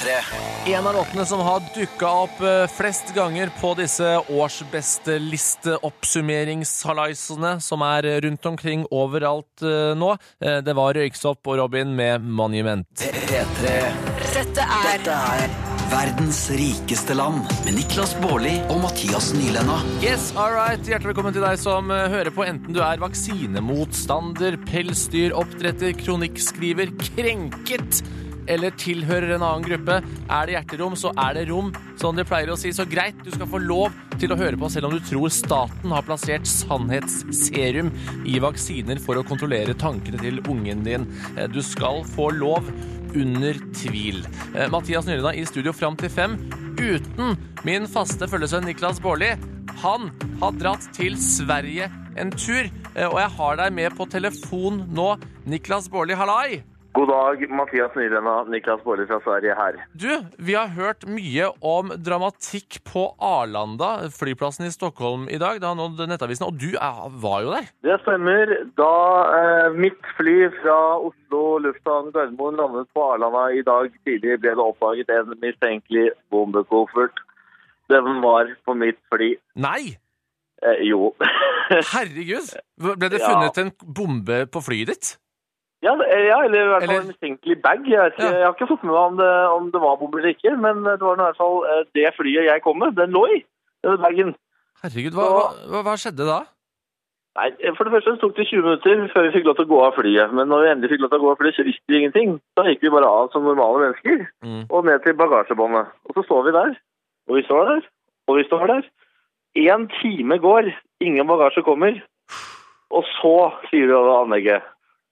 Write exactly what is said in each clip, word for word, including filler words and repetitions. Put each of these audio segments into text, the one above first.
tre. En av låtene som har dukket opp flest ganger på disse årsbeste listeoppsummeringshalaisene som er rundt omkring overalt nå, det var Røyksopp og Robin med Monument. P tre. Dette er, Dette er verdens rikeste land med Niklas Baarli og Mathias Nylenna. Yes, all right. Hjertelig velkommen til deg som hører på, enten du er vaksinemotstander, pelsdyroppdretter, kronikkskriver, krenket eller tilhører en annen gruppe. Er det hjerterom, så er det rom. Sånn de pleier å si, så greit, du skal få lov til å høre på selv om du tror staten har plassert sannhetsserum i vaksiner for å kontrollere tankene til ungen din. Du skal få lov under tvil. Mathias Nylenna i studio fram til fem, uten min faste følgesønn Niklas Baarli. Han har dratt til Sverige en tur, og jeg har deg med på telefon nå. Niklas Baarli, hallai! God dag, Mathias Nylenna, Niklas Baarli fra Sverige her. Du, vi har hørt mye om dramatikk på Arlanda, flyplassen i Stockholm i dag. Det har nådd nettavisen, og du er, var jo der. Det stemmer. Da eh, mitt fly fra Oslo lufthavn Gardermoen landet på Arlanda i dag tidlig, ble det oppdaget en mistenkelig bombekoffert. Den var på mitt fly. Nei! Eh, jo. Herregud! Ble det funnet ja. en bombe på flyet ditt? Ja, ja, eller i hvert fall eller... en mistenkelig bag. Jeg, vet ikke, ja. jeg har ikke fått med meg om det, om det var bombe eller ikke, men det var i hvert fall det flyet jeg kom med, den lå i, den bagen. Herregud, hva, hva, hva skjedde da? Nei, for det første tok det tjue minutter før vi fikk lov til å gå av flyet, men når vi endelig fikk lov til å gå av flyet, så visste vi ingenting. Da gikk vi bare av som normale mennesker, mm. og ned til bagasjebåndet. Og så står vi der, og vi står der, og vi står der. En time går, ingen bagasje kommer, og så sier du av anlegget,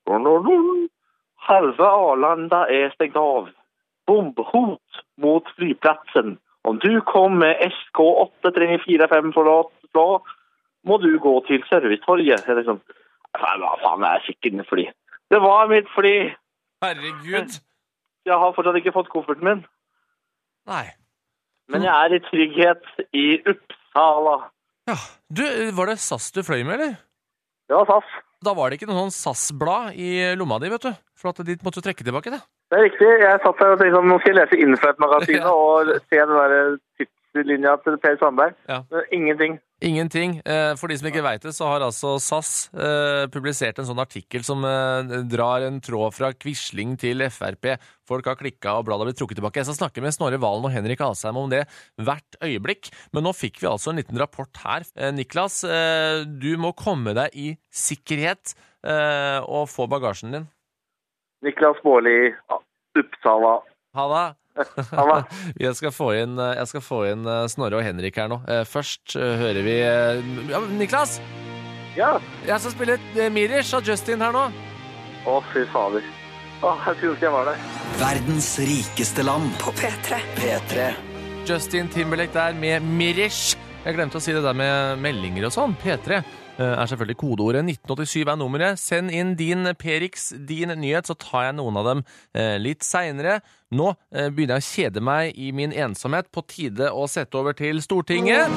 halve Arlanda er stengt av. Bombhot mot flyplatsen. Om du kom med S K åtte tre fire fem for å slå, må du gå til servicetorget. Jeg liksom, hva faen, det er sikkert mitt fly. Det var mitt fly. Herregud. Jeg har fortsatt ikke fått kofferten min. Nei. Men jeg er i trygghet i Uppsala. Ja, du, var det SAS du fløy med, eller? Det var SAS. Da var det ikke noen sånn SAS-blad i lomma di, vet du. For at de måtte trekke tilbake det. Det er riktig. Jeg satt her og tenkte, nå skal jeg lese Inflat-magasinet ja. og se den der tidslinja til Per Sandberg. Ja. Ingenting. Ingenting. For de som ikke vet det, så har altså SAS eh, publisert en sånn artikkel som eh, drar en tråd fra Quisling til F R P. Folk har klikket og bladet har blitt trukket tilbake. Jeg skal snakke med Snorre Valen og Henrik Asheim om det hvert øyeblikk. Men nå fikk vi altså en liten rapport her. Eh, Niklas, eh, du må komme deg i sikkerhet eh, og få bagasjen din. Niklas Baarli, Uppsala. Ha det. Jeg skal få inn, jeg skal få inn Snorre og Henrik her nå. Først hører vi ja, Niklas? Ja? Jeg skal spille Mirish og Justin her nå. Å, fy fader. Å, jeg tror ikke jeg var der. Verdens rikeste land på P tre. P tre. Justin Timberlake der med Mirish. Jeg glemte å si det der med meldinger og sånn. P tre er selvfølgelig kodeordet. nitten åttisju er nummeret. Send inn din Perix, din nyhet, så tar jeg noen av dem litt senere. Nå begynner jeg å kjede meg i min ensomhet. På tide å sette over til Stortinget.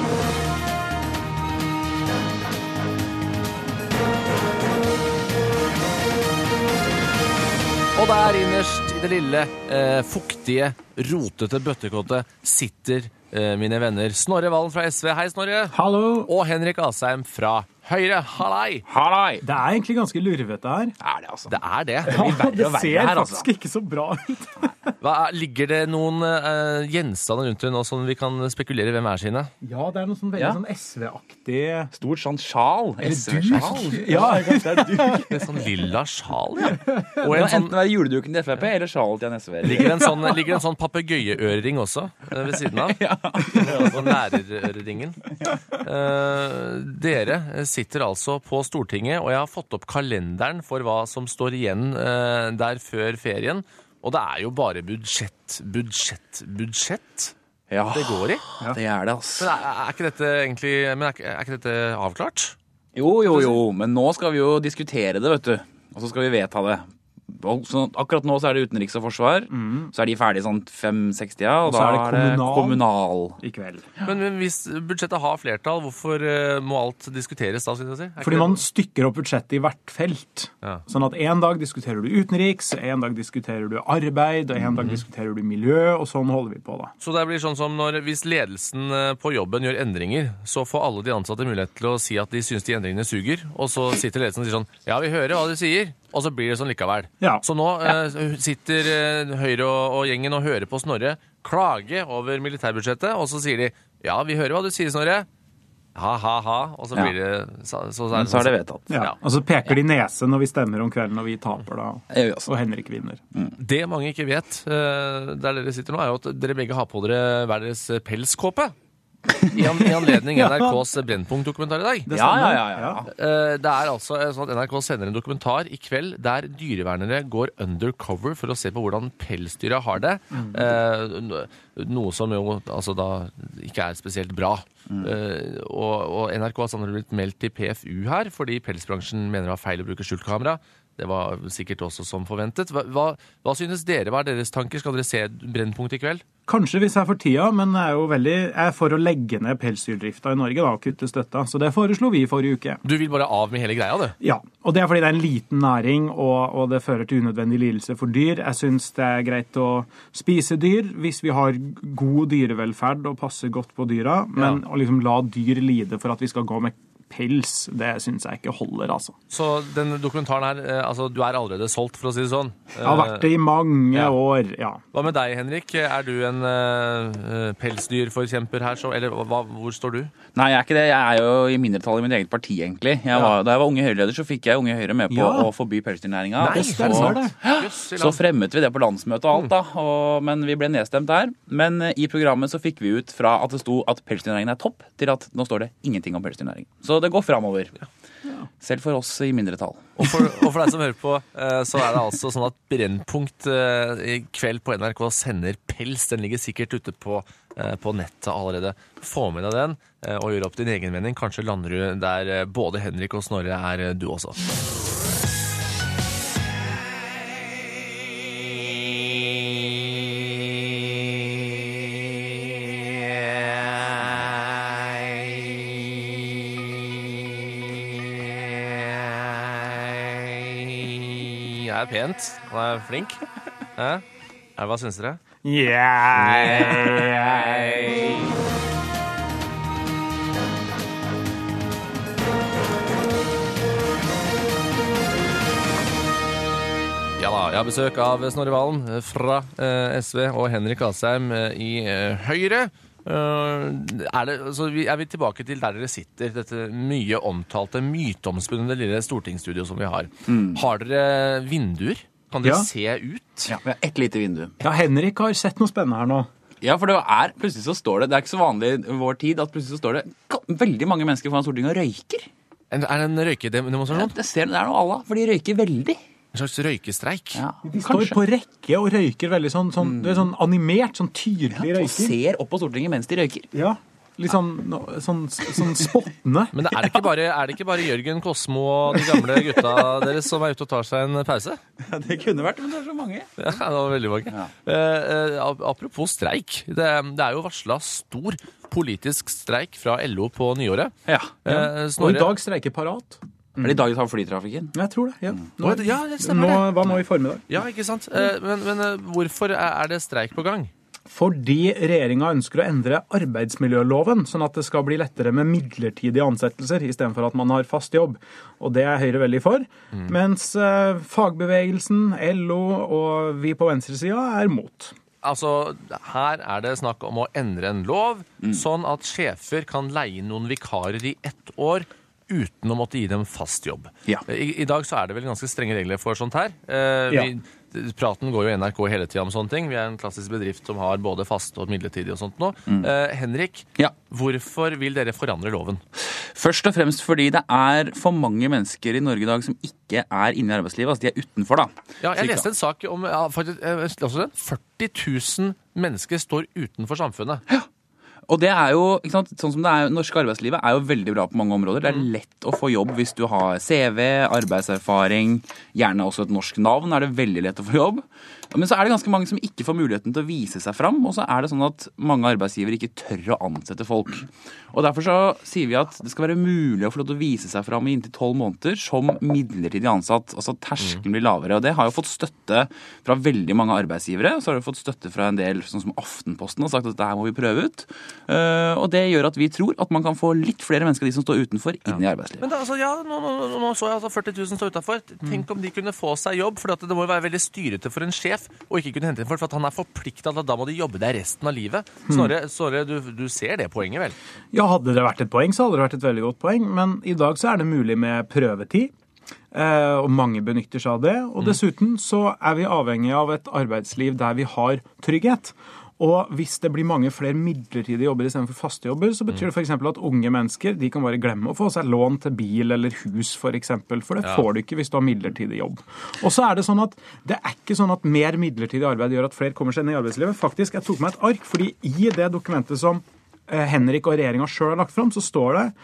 Og der innerst i det lille, eh, fuktige, rotete bøttekottet sitter eh, mine venner Snorre Valen fra S V. Hei, Snorre. Hallo. Og Henrik Asheim fra Høyre. Hallei. Hallei. Det er egentlig ganske lurvete her. Det er det, altså. Det er det. Ja, det ser her, faktisk altså. Ikke så bra ut. Hva, ligger det noen uh, gjenstander rundt det nå som vi kan spekulere hvem er sine? Ja, det er noe sånn veldig ja. sånn S V-aktig. Stort sånn sjal. S V-sjal. Ja, det er duk. Det er sånn lilla sjal, ja. Og en sånn, enten være juleduken til F R P eller sjal til en S V. Ligger det en sånn, ligger en sånn papegøyeøring også ved siden av? Ja. Sånn lærerøringen. Uh, dere sitter altså på Stortinget, og jeg har fått opp kalenderen for hva som står igjen uh, der før ferien. Og det er jo bare budsjett, budsjett, budsjett ja, det går i. Ja, det er det, altså. Men er, er ikke dette egentlig, men er, er ikke dette avklart? Jo, jo, jo, men nå skal vi jo diskutere det, vet du. Og så skal vi vedta det. Så akkurat nå så er det utenriks og forsvar, mm. så er de ferdige sånn fem-seks-tida, og, og da er det kommunal, kommunal. I kveld. Ja. Men, men hvis budsjettet har flertall, hvorfor uh, må alt diskuteres da, synes jeg? Si? Fordi man stykker opp budsjettet i hvert felt. Ja. Sånn at en dag diskuterer du utenriks, en dag diskuterer du arbeid, og en mm. dag diskuterer du miljø, og sånn holder vi på da. Så det blir sånn som når, hvis ledelsen på jobben gjør endringer, så får alle de ansatte mulighet til å si at de synes de endringene suger, og så sitter ledelsen og sier sånn, ja, vi hører hva du sier, og så blir det sånn likevel. Ja. Så nå ja. uh, sitter uh, Høyre og, og gjengen og hører på Snorre klage over militærbudsjettet, og så sier de, ja, vi hører hva du sier, Snorre. Ha, ha, ha. Og så blir det... Så, så, så, er, det, så er det vedtatt. Ja. Ja. Og så peker de nese når vi stemmer om kvelden, og vi taper da, og Henrik vinner. Mm. Det mange ikke vet, uh, der dere sitter nå, er jo at dere begge har på dere hver deres pelskåpe. I, an, I anledning N R K's Brennpunkt-dokumentar i dag. Ja, ja, ja, ja. Det er altså sånn at N R K sender en dokumentar i kveld der dyrevernere går undercover for å se på hvordan pelsdyra har det. Mm. Noe som jo altså da ikke er spesielt bra. Mm. Og, og N R K har sannelig blitt meldt til P F U her, fordi pelsbransjen mener det var feil å bruke skjult kamera. Det var sikkert også som forventet. Hva, hva, hva synes dere? Hva er deres tanker? Skal dere se Brennpunkt i kveld? Kanskje hvis jeg får tida, men jeg er jo veldig jeg er for å legge ned pelsdyrdrifta i Norge da, og kutte støtta. Så det foreslo vi forrige uke. Du vil bare av med hele greia, du? Ja, og det er fordi det er en liten næring, og, og det fører til unødvendig lidelse for dyr. Jeg synes det er greit å spise dyr hvis vi har god dyrevelferd og passer godt på dyra, men ja. Å liksom la dyr lide for at vi skal gå med pels, det synes jeg ikke holder, altså. Så den dokumentaren her, altså, du er allerede solgt, for å si det sånn? Jeg har vært det i mange ja. år, ja. Hva med deg, Henrik? Er du en uh, pelsdyrforkjemper her, så, eller hva, hvor står du? Nei, jeg er ikke det. Jeg er jo i mindretall i mitt eget parti, egentlig. Jeg var, ja. Da jeg var Unge Høyre-leder, så fikk jeg Unge Høyre med på ja. Å forby pelsdyrnæringa. Nei, stemmer det. Yes, så fremmet vi det på landsmøtet og alt, da, og, men vi ble nedstemt der. Men uh, i programmet så fikk vi ut fra at det sto at pelsdyrnæringen er topp, til at nå står det ingenting om pelsdyrnæring. Så det går fremover. Ja. Selv for oss i mindretall. Og for, og for deg som hører på, så er det altså sånn at Brennpunkt i kveld på N R K sender pels. Den ligger sikkert ute på, på nettet allerede. Få med deg den, og gjør opp din egen mening. Kanskje lander du der både Henrik og Snorre er du også. Det er pent. Han er flink. Ja. Ja, hva synes dere? Yeah. Ja da, jeg har besøk av Snorre Valen fra eh, S V og Henrik Asheim eh, i eh, Høyre. Uh, er, det, så vi, er vi tilbake til der dere sitter, dette mye omtalte, myteomspunne lille stortingsstudio som vi har. Mm. Har dere vinduer? Kan dere ja. Se ut? Ja, vi har ett lite vindu. Ja, Henrik har sett noe spennende her nå. Ja, for det er, plutselig så står det, det er ikke så vanlig i vår tid, at plutselig så står det veldig mange mennesker foran Stortinget og røyker. En, er det en røykedemonstrasjon? Ja, det ser det er noe alle, for de røyker veldig. En slags røykestreik. Ja, de står kanskje på rekke og røyker veldig sånn, sånn, mm. det er sånn animert, sånn tydelig ja, røyker. Og ser opp på Stortinget mens de røyker. Ja, litt sånn, sånn, sånn spottende. Men er det, ikke bare, er det ikke bare Jørgen Kosmo og de gamle gutta deres som er ute og tar seg en pause? Ja, det kunne vært, men det er så mange. Ja, det var veldig mange. Ja. Uh, uh, apropos streik, det, det er jo varslet stor politisk streik fra L O på nyåret. Ja. Uh, og i dag streiker Parat. Mm. Er det i dag de tar flytrafikken? Jeg tror det, ja. Nå, ja, det stemmer nå, det. Hva nå i formiddag? Ja, ikke sant? Eh, men, men hvorfor er det streik på gang? Fordi regjeringen ønsker å endre arbeidsmiljøloven, sånn at det skal bli lettere med midlertidige ansettelser, i stedet for at man har fast jobb. Og det er Høyre veldig for. Mm. Mens eh, fagbevegelsen, L O og vi på venstresida er mot. Altså, her er det snakk om å endre en lov, mm. sånn at sjefer kan leie noen vikarer i ett år, uten å måtte gi dem fast jobb. Ja. I, I dag så er det vel ganske strenge regler for sånt her. Eh, ja. vi, praten går jo i N R K hele tiden om sånne ting. Vi er en klassisk bedrift som har både fast og midlertidig og sånt nå. Mm. Eh, Henrik, ja. Hvorfor vil dere forandre loven? Først og fremst fordi det er for mange mennesker i Norge i dag som ikke er inne i arbeidslivet. Altså de er utenfor, da. Ja, jeg leste en sak om ja, faktisk, førti tusen mennesker står utenfor samfunnet. Ja. Og det er jo, ikke sant, sånn som det er, norske arbeidslivet er jo veldig bra på mange områder. Det er lett å få jobb hvis du har C V, arbeidserfaring, gjerne også et norsk navn, er det veldig lett å få jobb. Men så er det ganske mange som ikke får muligheten til å vise seg fram, og så er det sånn at mange arbeidsgivere ikke tør å ansette folk. Og derfor så sier vi at det skal være mulig å få lov til å vise seg fram i inntil tolv måneder som midlertidig ansatt, altså terskelen blir lavere. Og det har jo fått støtte fra veldig mange arbeidsgivere, og så har det fått støtte fra en del, sånn som Aftenposten har sagt at dette her må vi prøve ut. Uh, og det gjør at vi tror at man kan få litt flere mennesker, de som står utenfor, inn ja. i arbeidslivet. Men da, altså, ja, nå, nå, nå så jeg altså førti tusen står utenfor. Tenk om de kunne få seg jobb, for det må jo være veldig styrete for en sjef og ikke kunne hente inn folk, for at han er forpliktet til at da må de jobbe der resten av livet. Snorre, Snorre du, du ser det poenget, vel? Ja, hadde det vært et poeng, så hadde det vært et veldig godt poeng, men i dag så er det mulig med prøvetid, eh, og mange benytter seg av det, og dessuten så er vi avhengig av et arbeidsliv der vi har trygghet. Og hvis det blir mange flere midlertidige jobber i stedet for faste jobber, så betyr det for eksempel at unge mennesker, de kan bare glemme å få seg lån til bil eller hus for eksempel, for det ja. får du ikke hvis du har midlertidig jobb. Og så er det sånn at det er ikke sånn at mer midlertidig arbeid gjør at flere kommer seg inn i arbeidslivet. Faktisk, jeg tok meg et ark, fordi i det dokumentet som Henrik og regjeringen selv har lagt frem, så står det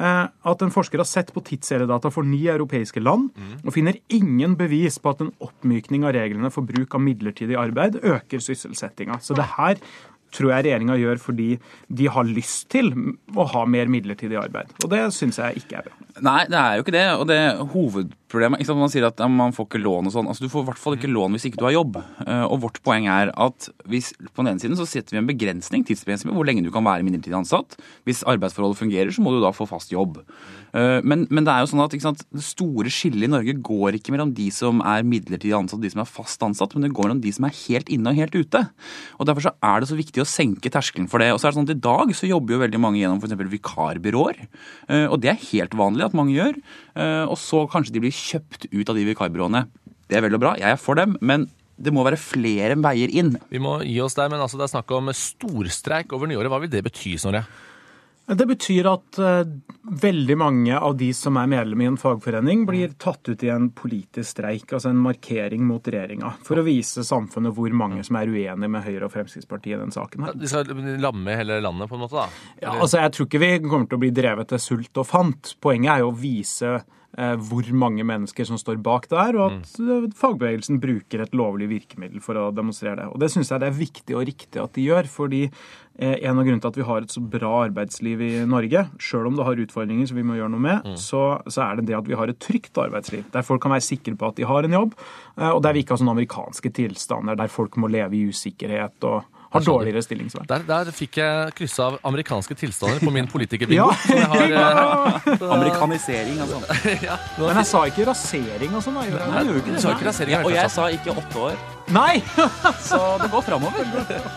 at en forsker har sett på tidsseriedata for ni europeiske land og finner ingen bevis på at en oppmykning av reglene for bruk av midlertidig arbeid øker sysselsettinga. Så det her tror jeg regjeringen gjør fordi de har lyst til å ha mer midlertidig arbeid. Og det synes jeg ikke er bra. Nei, det er jo ikke det. Og det hovedproblemet, ikke sant, man sier at man får ikke lån og sånn. Altså, du får i hvert fall ikke lån hvis ikke du har jobb. Og vårt poeng er at hvis, på den ene siden så setter vi en begrensning, tidsbegrensning, hvor lenge du kan være midlertidig ansatt. Hvis arbeidsforholdet fungerer, så må du da få fast jobb. Men, men det er jo sånn at ikke sant, det store skillet i Norge går ikke mellom de som er midlertidig ansatt og de som er fast ansatt, men det går mellom de som er helt inne og helt ute. Og derfor så er det så viktig å senke terskelen for det. Og så er det sånn at i dag så jobber jo veldig mange gjennom for eksempel vikarbyråer, og det er helt vanlig at mange gjør, og så kanskje de blir kjøpt ut av de vikarbyråene. Det er veldig bra, jeg er for dem, men det må være flere veier inn. Vi må gi oss der, men altså det er snakk om storstreik over nyåret. Hva vil det bety, Snorre? Det betyr at uh, veldig mange av de som er medlem i en fagforening blir tatt ut i en politisk streik, altså en markering mot regjeringa, for å vise samfunnet hvor mange som er uenige med Høyre og Fremskrittspartiet i den saken her. De skal lamme hele landet på en måte da? Ja, altså jeg tror ikke vi kommer til å bli drevet til sult og fant. Poenget er jo å vise eh, hvor mange mennesker som står bak der, og at mm. fagbevegelsen bruker et lovlig virkemiddel for å demonstrere det. Og det synes jeg det er viktig og riktig at de gjør, fordi en av grunnene til at vi har et så bra arbeidsliv i Norge, selv om det har utfordringer som vi må gjøre noe med, mm. så, så er det det at vi har et trygt arbeidsliv, der folk kan være sikre på at de har en jobb, og der vi ikke har sånne amerikanske tilstander, der folk må leve i usikkerhet og har dårligere stillingsvern. Der, der fikk jeg krysse av amerikanske tilstander på min politikerbingo. Ja. Har, ja. Amerikanisering og sånn. Ja. Men jeg sa ikke rasering og sånn. Nei, Nei, du, du sa ikke rasering. Ja, og jeg sa ikke åtte år. Nei! Så det går fremover.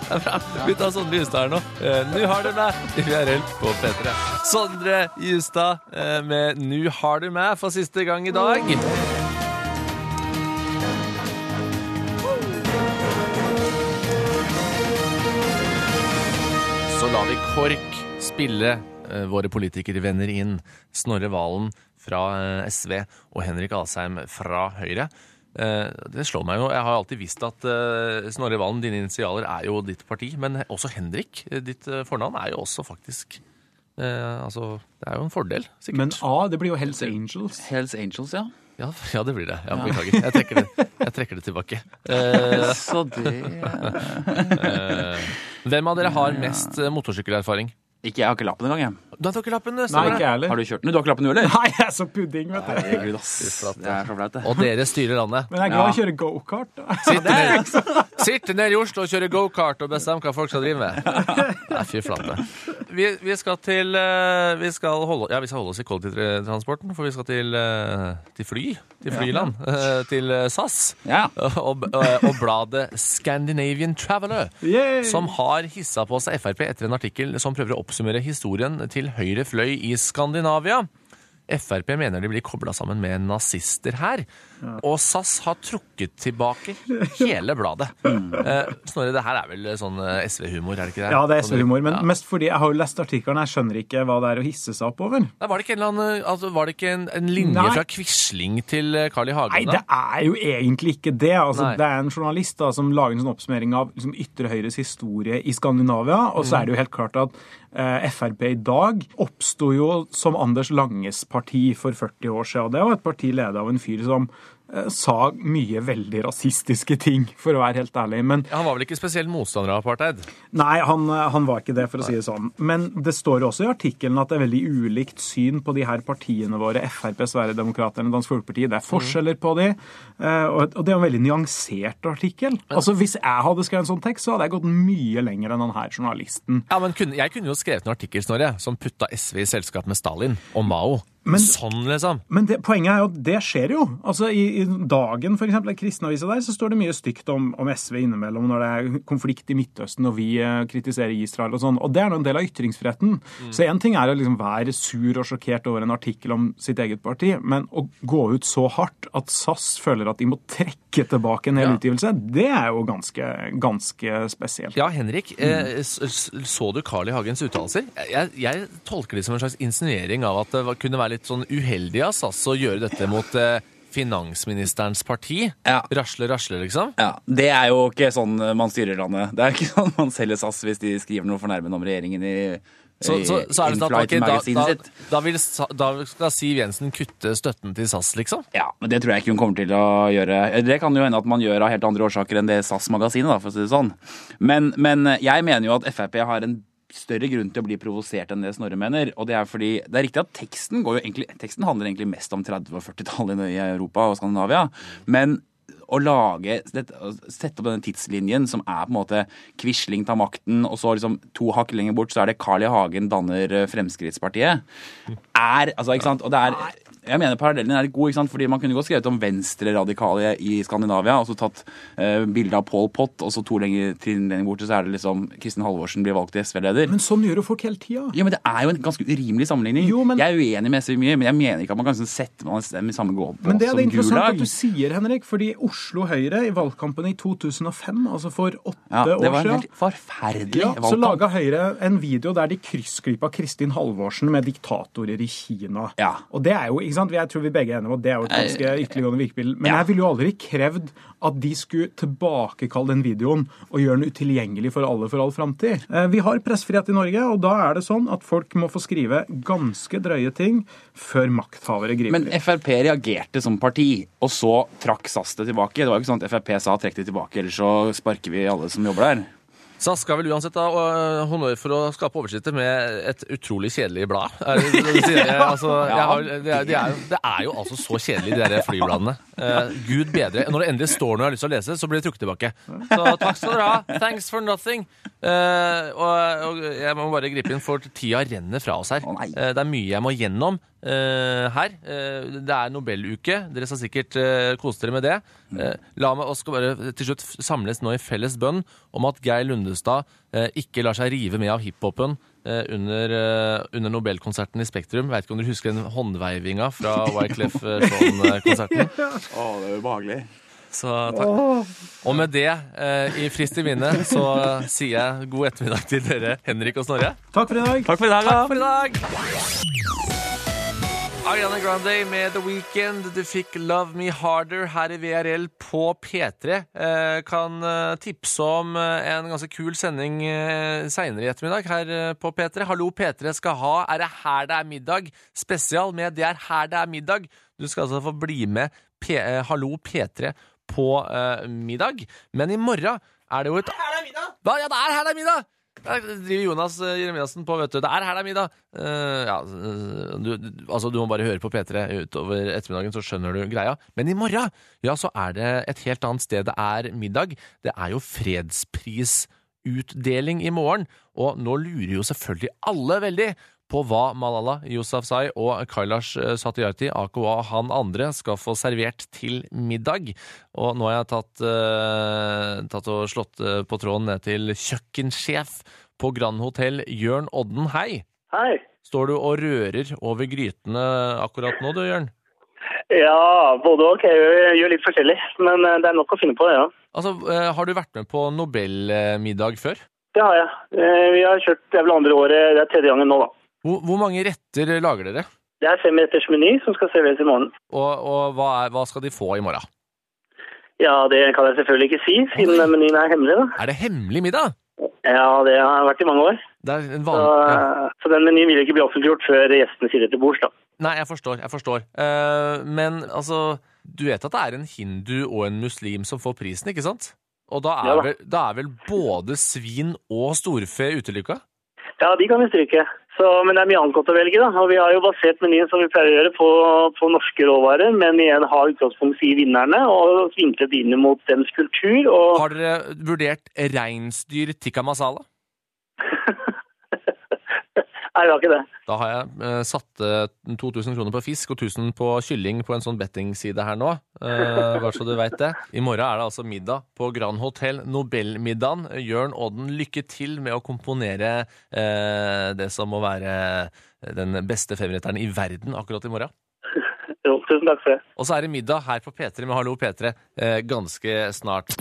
Vi tar Sondre Justad her nå. Nu har du meg. Vi er helt på P tre. Sondre Justad med Nu har du meg for siste gang i dag. Så lar vi KORK spille uh, våre politikervenner inn. Snorre Valen fra uh, S V og Henrik Asheim fra Høyre. Uh, det slår meg jo, jeg har alltid visst at uh, Snorre Valen, dine initialer er jo ditt parti, men også Henrik, ditt uh, fornavn er jo også faktisk, uh, altså det er jo en fordel, sikkert. Men A, det blir jo Hells Angels. Hells Angels, ja. Ja, ja, det blir det. Ja, beklager. Jeg trekker det, jeg trekker det tilbake. Uh, Så det... uh, hvem av dere har mest motorsykkelerfaring? Ikke, jeg har ikke lappen en gang, jeg. Du har ikke lappen? Nei, ikke jeg heller. Har du kjørt den? Du har ikke lappen du, eller? Nei, jeg er så pudding, vet du. Herregud, ass. Det er så flaut, det. Og dere styrer landet. Men jeg er glad i å kjøre go-kart, da. Sitte ned, sitte ned i Oslo og kjøre go-kart og bestemme hva folk skal drive med. Nei, fy flate. Vi, vi skal til, vi skal holde, ja, vi skal holde oss i kollektivtransporten, for vi skal til, til fly, til flyland, ja. Til SAS, ja. og, og, og bladet Scandinavian Traveler, Yay! Som har hisset på seg F R P etter en artikkel som prøver å oppsummere historien til høyre fløy i Skandinavia. F R P mener de blir koblet sammen med nazister her. Ja. Og S A S har trukket tilbake hele bladet. Mm. Eh, Snorre, det her er vel sånn S V-humor, er det ikke det? Ja, det er S V-humor, men ja. Mest fordi jeg har jo lest artikkelen, jeg skjønner ikke hva det er å hisse seg opp over. Nei, var det ikke en, eller annen, altså, var det ikke en, en linje Nei. Fra Quisling til Carl I. Hagen? Nei, det er jo egentlig ikke det. Altså, det er en journalist da, som lager en sånn oppsummering av liksom, ytre høyres historie i Skandinavia, og så er det jo helt klart at eh, F R P i dag oppstod jo som Anders Langes parti for førti år siden, og det var et parti ledet av en fyr som eh, sa mye veldig rasistiske ting, for å være helt ærlig. Men, han var vel ikke spesielt motstander av apartheid? Nei, han, han var ikke det, for å si det sånn. Men det står jo også i artikkelen at det er veldig ulikt syn på de her partiene våre, F R P, Sverigedemokraterne, Dansk Folkeparti. Det er forskjeller på de, eh, og, og det er en veldig nyansert artikkel. Altså, hvis jeg hadde skrevet en sånn tekst, så hadde jeg gått mye lenger enn den her journalisten. Ja, men kunne, jeg kunne jo skrevet en artikkel, Snorre, som putta S V i selskap med Stalin og Mao. Men, sånn, liksom. Men det, poenget er jo at det skjer jo. Altså, i, i Dagen, for eksempel, i kristenavisa der, så står det mye stygt om, om S V innimellom når det er konflikt i Midtøsten, og vi eh, kritiserer Israel og sånn. Og det er noen del av ytringsfriheten. Mm. Så en ting er å liksom være sur og sjokkert over en artikkel om sitt eget parti, men å gå ut så hardt at S A S føler at de må trekke tilbake en hel ja. utgivelse, det er jo ganske, ganske spesielt. Ja, Henrik, mm. eh, så du Carl I. Hagens uttalelser? Jeg, jeg tolker det som en slags insinuering av at det kunne være litt sånn uheldig av S A S å gjøre dette mot eh, finansministerens parti. Ja. Rasle, rasle, liksom. Ja, det er jo ikke sånn man styrer landet. Det er ikke sånn man selger S A S hvis de skriver noe fornærmende om regjeringen i, så, i så, så er det sånn at okay, da, da, sitt. Da, vil, da skal Siv Jensen kutte støtten til S A S, liksom? Ja, men det tror jeg ikke hun kommer til å gjøre. Det kan jo hende at man gjør av helt andre årsaker enn det S A S-magasinet, da, for å si det sånn. Men, men jeg mener jo at F R P har en større grunn til å bli provosert enn det Snorre mener, og det er fordi det er riktig at teksten går jo egentlig, teksten handler egentlig mest om tretti- og førti-tallet i Europa og Skandinavia, men å lage, sette opp denne tidslinjen som er på en måte Quisling tar makten, og så liksom to hakk lenger bort så er det Carl I. Hagen danner Fremskrittspartiet, er, altså ikke sant, og det er jeg mener parallellen er litt god, ikke sant? Fordi man kunne godt skrevet om venstre-radikale i Skandinavia, og så tatt eh, bildet av Pol Pot, og så to lenger, trinn lenger bort, så er det liksom Kristin Halvorsen blir valgt til S V-leder. Men sånn gjør jo folk hele tida. Ja, men det er jo en ganske urimelig sammenligning. Jo, men... Jeg er uenig med S V mye, men jeg mener ikke at man kan sette man i samme gård på som Gulag. Men det er det interessant at du sier, Henrik, fordi Oslo Høyre i valgkampen i to tusen og fem, altså for åtte ja, år siden. Det var en helt forferdelig ja, valgkamp. Så laget Høyre en video der de kryssklippa Kristin Halvorsen med diktatorer i Kina. Ja. Og det er jo, ikke sant, jeg tror vi begge er enige om at det er jo et ganske ytterliggående virkemiddel. Men ja. Jeg ville jo aldri krevd at de skulle tilbakekalle den videoen og gjøre den utilgjengelig for alle for all fremtid. Vi har pressfrihet i Norge, og da er det sånn at folk må få skrive ganske drøye ting før makthavere griper. Men F R P reagerte som parti, og så trakk S A S det tilbake. Det var jo ikke sånn at F R P sa trekk det tilbake, ellers så sparker vi alle som jobber der. S A S skal vel uansett ha honnør for å skape overskrifter med et utrolig kjedelig blad. Er det, det, sier jeg, altså, jeg har, det, er, det, er jo, det er jo altså så kjedelig, de der flybladene. Uh, Gud bedre. Når det endelig står noe jeg har lyst til å lese, så blir det trukket tilbake. Så takk skal dere ha. Thanks for nothing. Uh, og, og jeg må bare gripe inn, for tida renner fra oss her. Uh, det er mye jeg må gjennom. Uh, her. Uh, det er Nobeluke. Dere skal sikkert uh, kose dere med det. Uh, la meg også bare til slutt samles nå i felles bønn om at Geir Lundestad uh, ikke lar seg rive med av hiphopen uh, under, uh, under Nobelkonserten i Spektrum. Vet ikke om dere husker den håndveivinga fra Wyclef Jean-konserten? Å, det er jo behagelig. Så takk. Og med det uh, i frist i minne så uh, sier jeg god ettermiddag til dere, Henrik og Snorre. Takk for i dag. Takk for i dag. Takk for i dag. Ariana Grande med The Weeknd. Du fikk Love Me Harder her i V R L på P tre. Eh, kan eh, tipse om eh, en ganske kul sending eh, senere i ettermiddag her eh, på P tre. Hallo P tre skal ha Er det her det er middag? Spesial med Det er her det er middag. Du skal altså få bli med P eh, Hallo P tre på eh, middag. Men i morgen er det jo et Er det her det er middag? Da, ja, det er her det er middag! Der driver Jonas uh, Jeremiassen på, vet du. Det er her det er middag. Uh, ja, uh, du, altså, du må bare høre på P tre utover ettermiddagen, så skjønner du greia. Men i morgen, ja, så er det et helt annet sted det er middag. Det er jo fredsprisutdeling i morgen. Og nå lurer jo selvfølgelig alle veldig på hva Malala Yousafzai og Kailash Satyarthi, aka han andre, skal få servert til middag. Og nå har jeg tatt, uh, tatt og slått uh, på tråden ned til kjøkkensjef på Grand Hotel, Jørn Odden. Hei! Hei! Står du og rører over grytene akkurat nå, du, Jørn? Ja, både og. Jeg gjør litt forskjellig, men det er nok å finne på det, ja. Altså, har du vært med på Nobelmiddag før? Det har jeg. Vi har kjørt, det er vel andre året, det er tredje gangen nå, da. Hvor, hvor mange retter lager dere? Det er fem retters meny som skal serveres i morgen. Og, og hva, er, hva skal de få i morgen? Ja, det kan jeg selvfølgelig ikke si, siden Oi. menyen er hemmelig, da. Er det hemmelig middag? Ja, det har vært i mange år. Det er en vanlig, så, ja. så den menyen vil ikke bli offentliggjort før gjestene sitter til bords, da. Nei, jeg forstår, jeg forstår. Uh, men altså, du vet at det er en hindu og en muslim som får prisen, ikke sant? Og da er, ja, da. Vel, da er vel både svin og storfe utelykka? Ja, de kan vi stryke. Så, men det er mye annet godt å velge, da. Og vi har jo basert menyen som vi pleier å gjøre på, på norske råvarer, men igjen har utgangspunkt i vinnerne, og vinklet inn mot dems kultur. Og... Har dere vurdert reinsdyr tikka masala? Nei, det var ikke det. Da har jeg uh, satt uh, to tusen kroner på fisk og tusen på kylling på en sånn bettingside her nå. Uh, bare så du vet det. I morgen er det altså middag på Grand Hotel Nobelmiddagen. Jørn Odden, lykke til med å komponere uh, det som må være den beste femretteren i verden akkurat i morgen. Jo, tusen takk for det. Og så er det middag her på P tre med Hallo P tre uh, ganske snart.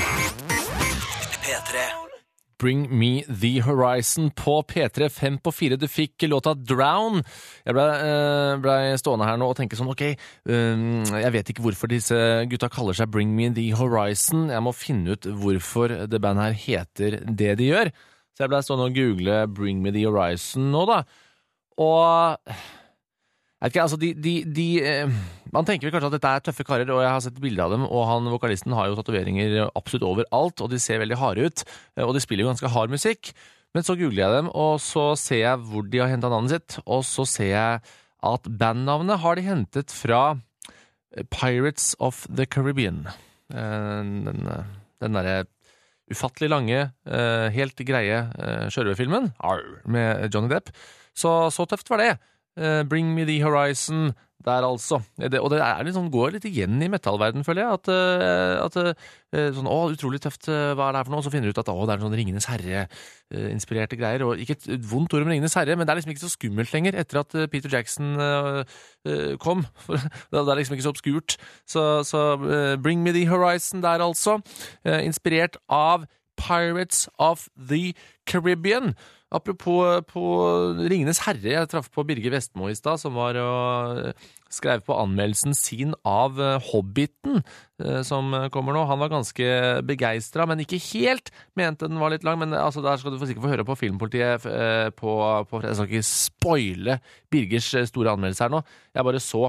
P tre. Bring Me The Horizon på P tre, fem på fire. Du fikk låta Drown. Jeg ble, ble stående her nå og tenke sånn, ok, jeg vet ikke hvorfor disse gutta kaller seg Bring Me The Horizon. Jeg må finne ut hvorfor det bandet her heter det de gjør. Så jeg ble stående og google Bring Me The Horizon nå da. Og... Jeg vet ikke, altså de, de, de eh, man tenker vel kanskje at dette er tøffe karer, og jeg har sett bilder av dem, og han, vokalisten har jo tatoveringer absolutt overalt, og de ser veldig harde ut, og de spiller jo ganske hard musikk. Men så googler jeg dem, og så ser jeg hvor de har hentet navnet sitt, og så ser jeg at bandnavnet har de hentet fra Pirates of the Caribbean. Den, den der ufattelig lange, helt greie sjørøverfilmen med Johnny Depp. Så, så tøft var det. Uh, Bring Me The Horizon der altså. Det, og det er litt sånn, går litt igjen i metallverden, føler jeg, at, uh, at uh, sånn, å, utrolig tøft, uh, hva er det her for noe? Så finner du ut at å, det er sånn Ringenes Herre-inspirerte uh, greier, og ikke et vondt ord om Ringenes Herre, men det er liksom ikke så skummelt lenger etter at uh, Peter Jackson uh, uh, kom. Det er liksom ikke så obskurt. Så, så uh, Bring Me The Horizon der altså, uh, inspirert av Pirates of the Caribbean. Apropos på Ringenes Herre, jeg traff på Birger Vestmo i stad, som var og skrev på anmeldelsen sin av Hobbiten, som kommer nå. Han var ganske begeistret, men ikke helt. Mente den var litt lang, men altså, der skal du sikkert få høre på Filmpolitiet på, på, jeg skal ikke spoile Birgers store anmeldelse her nå. Jeg bare så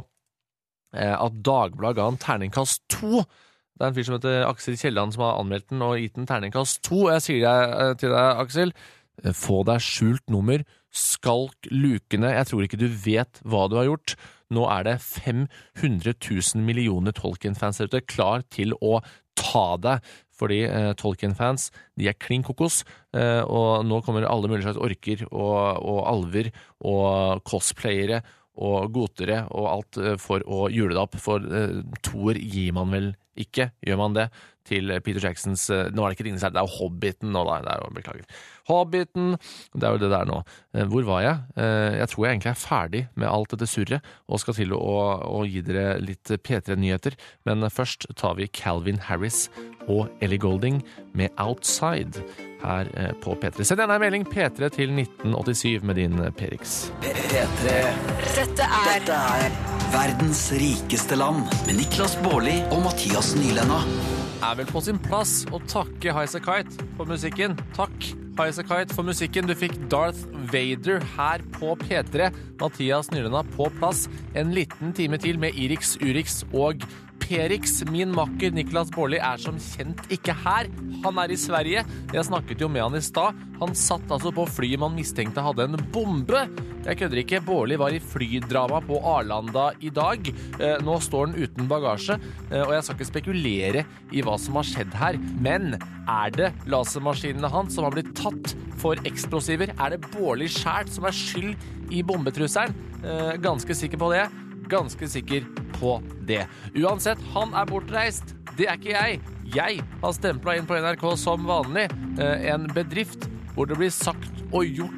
at Dagbladet ga en terningkast to. Det er en fyr som heter Aksel Kjelland som har anmeldt den og gitt den terningkast to. Og jeg sier deg til deg, Aksel, få deg skjult nummer, skalk lukene, jeg tror ikke du vet hva du har gjort. Nå er det fem hundre tusen millioner Tolkien-fans der ute klar til å ta deg, fordi eh, Tolkien-fans, de er klin kokos, eh, og nå kommer alle mulige slags orker og, og alver og cosplayere og gotere og alt eh, for å jule det opp, for eh, toer gir man vel ikke, gjør man det, til Peter Jacksons, nå er det ikke Ringenes Herre, det er jo Hobbiten nå da, det er jo, beklager. Hobbiten, det er jo det der nå. Hvor var jeg? Jeg tror jeg egentlig er ferdig med alt dette surret, og skal til å, å gi dere litt P tre-nyheter, men først tar vi Calvin Harris og Ellie Goulding med Outside her på P tre. Send gjerne en melding P tre til nitten åttisyv med din Perix. P tre. Dette er, Dette er verdens rikeste land med Niklas Baarli og Mathias Nylenda. Er vel på sin plass å takke Highasakite for musikken. Takk, Highasakite, for musikken. Du fikk Darth Vader her på P tre. Mathias Nylenda på plass. En liten time til med Irix, Urix og Perix. Min makker Niklas Baarli er som kjent ikke her. Han er i Sverige. Jeg snakket jo med han i stad. Han satt altså på flyet man mistenkte hadde en bombe. Jeg kødder ikke. Baarli var i flydrama på Arlanda i dag. Eh, nå står han uten bagasje, eh, og jeg skal ikke spekulere i hva som har skjedd her. Men er det lasermaskinene hans som har blitt tatt for eksplosiver? Er det Baarli selv som er skyld i bombetrusselen? Eh, ganske sikker på det. Ganske sikker på det. Uansett, han er bortreist. Det er ikke jeg. Jeg har stemplet inn på N R K som vanlig. Eh, en bedrift hvor det blir sagt og gjort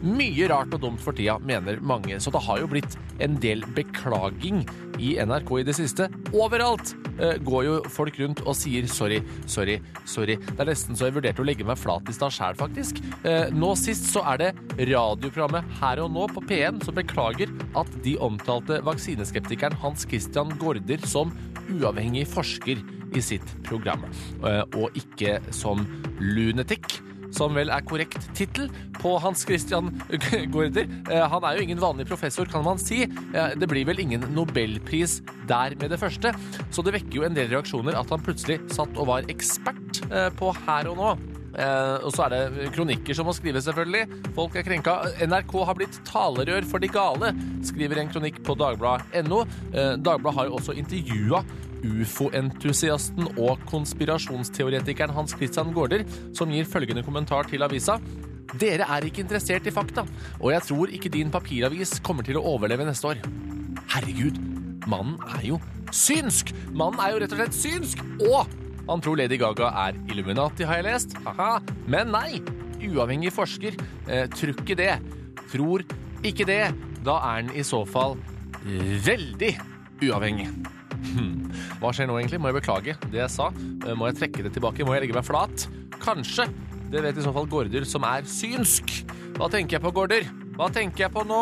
Mye rart og dumt for tida, mener mange, så det har jo blitt en del beklaging i N R K i det siste. Overalt uh, går jo folk rundt og sier sorry, sorry, sorry. Det er nesten så jeg vurderte å legge meg flat i stand selv, faktisk. Uh, nå sist så er det radioprogrammet Her og Nå på P en som beklager at de omtalte vaksineskeptikeren Hans Christian Gaarder som uavhengig forsker i sitt program, uh, og ikke som lunatic, som vel er korrekt titel på Hans Christian Gaarder. Han er jo ingen vanlig professor, kan man si. Det blir vel ingen Nobelpris der med det første, så det vekker jo en del reaksjoner at han plutselig satt og var ekspert på Her og Nå. Og så er det kronikker som må skrives, selvfølgelig. Folk er krenka. N R K har blitt talerør for de gale, skriver en kronikk på Dagbladet punktum no. Dagbladet har jo også intervjuet U F O-entusiasten og konspirasjonsteoretikeren Hans Christian Gaarder, som gir følgende kommentar til avisa. Dere er ikke interessert i fakta, og jeg tror ikke din papiravis kommer til å overleve neste år. Herregud, mannen er jo synsk! Mannen er jo rett og slett synsk! Og han tror Lady Gaga er Illuminati, har jeg lest. Haha. Men nei, uavhengig forsker eh, tror ikke det. Tror ikke det. Da er han i så fall veldig uavhengig. Hmm. Hva skjer nå egentlig? Må jeg beklage det jeg sa? Må jeg trekke det tilbake? Må jeg legge meg flat? Kanskje. Det vet i så fall Gaarder, som er synsk. Hva tenker jeg på, Gaarder? Hva tenker jeg på nå?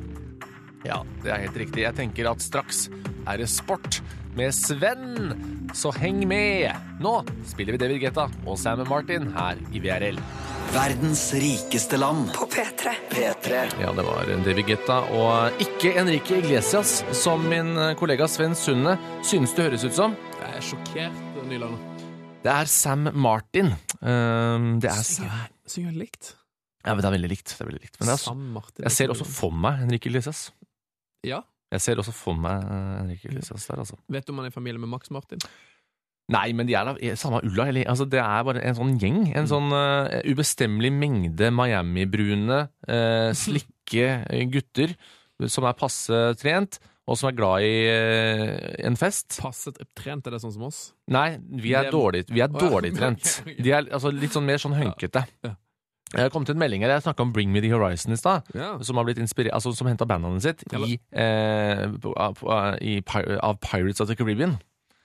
Ja, det er helt riktig. Jeg tenker at straks er det sport med Sven. Så heng med. Nå spiller vi David Guetta og Sam Martin her i V R L. Verdens rikeste land på P tre. P tre. Ja, det var David Guetta og ikke Enrique Iglesias, som min kollega Sven Sunne synes det høres ut som. Jeg er sjokkert, Nyland. Det er Sam Martin. Um, det er Synger, synger likt? Ja, men det er veldig likt. Det er veldig likt. Men det er, Sam Martin. jeg ser også for meg Enrique Iglesias. Ja. Jeg ser også for meg Enrique Iglesias der, altså. Vet du om han er i familie med Max Martin? Nei, men de er da i samme ulla, eller, altså det er bare en sånn gjeng, en sånn uh, ubestemmelig mengde Miami-brune, uh, slikke gutter som er passe trent, og som er glad i uh, en fest. Passe trent, er det sånn som oss? Nei, vi er Det- dårlig, vi er Å, ja. dårlig trent. Ok, ok. De er altså, litt sånn mer sånn hønkete. Ja. Jeg har kommet til en melding her, jeg snakket om Bring Me The Horizon i sted, Ja. som har blitt inspirert, altså som hentet bandnavnet sitt Eller- i, eh, på- av, i, Pir- av Pirates of the Caribbean.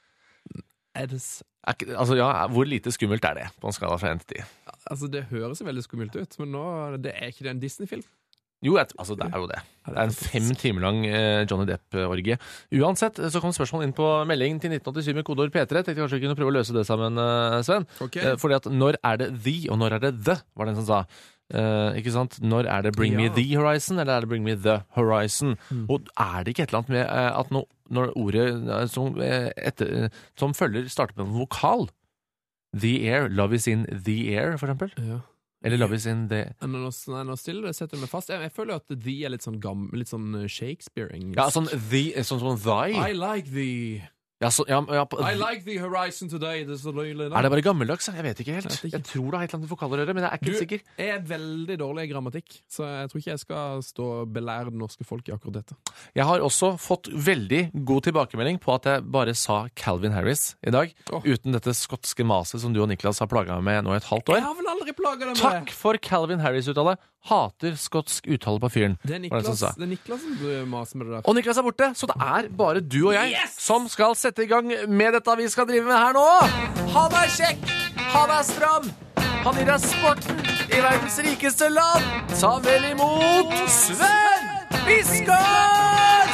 Er det, s- Er ikke- Altså, ja, hvor lite skummelt er det på en skala fra en til ti? altså, det høres jo veldig skummelt ut, men nå det er ikke det en Disney-film. Jo, jeg, altså, det er jo det. Det er en fem timer lang eh, Johnny Depp-orgie. Uansett, så kom spørsmål inn på melding til nitten åttisyv med kodeord P tre. Tenkte kanskje vi kunne prøve å løse det sammen, eh, Sven. Ok. Eh, fordi at når er det the, og når er det the, var det en som sa. Eh, ikke sant? Når er det Bring Me Ja. The Horizon, eller er det Bring Me The Horizon? Mm. Og er det ikke et eller annet med eh, at no, når ordet eh, som, eh, etter, eh, som følger starter med en vokal, The Air, Love is in the air, for eksempel, Ja. eller Love is in the... Nei, nå, nei, nå stiller det, setter jeg meg fast. Jeg, jeg føler jo at The er litt sånn gammel, litt sånn Shakespeare-engelsk. Ja, sånn the, sånn som thy. I like the Ja, så, ja, ja, på, I like the horizon today. Det er så løylig. Er det bare gammeldags? Jeg vet ikke helt. Jeg vet ikke. Jeg tror det har et eller annet med vokaler å gjøre, men jeg er ikke Du- helt sikker. Jeg er veldig dårlig i grammatikk, så jeg tror ikke jeg skal stå og belære det norske folk i akkurat dette. Jeg har også fått veldig god tilbakemelding på at jeg bare sa Calvin Harris i dag, Åh. uten dette skotske maset som du og Niklas har plaget meg med nå i et halvt Jeg år. har vel aldri plaget deg med Takk for Calvin Harris-uttale. Hater skotsk uttale på fyren. det. Det er var det som Niklas, sa. det er Niklas som maser med det der. Og Niklas er borte, så det er bare du og jeg Yes! som skal sette i gang med dette vi skal drive med her nå. Han er kjekk, han er stram, han gir deg sporten i verdens rikeste land. Ta vel imot Sven Biskår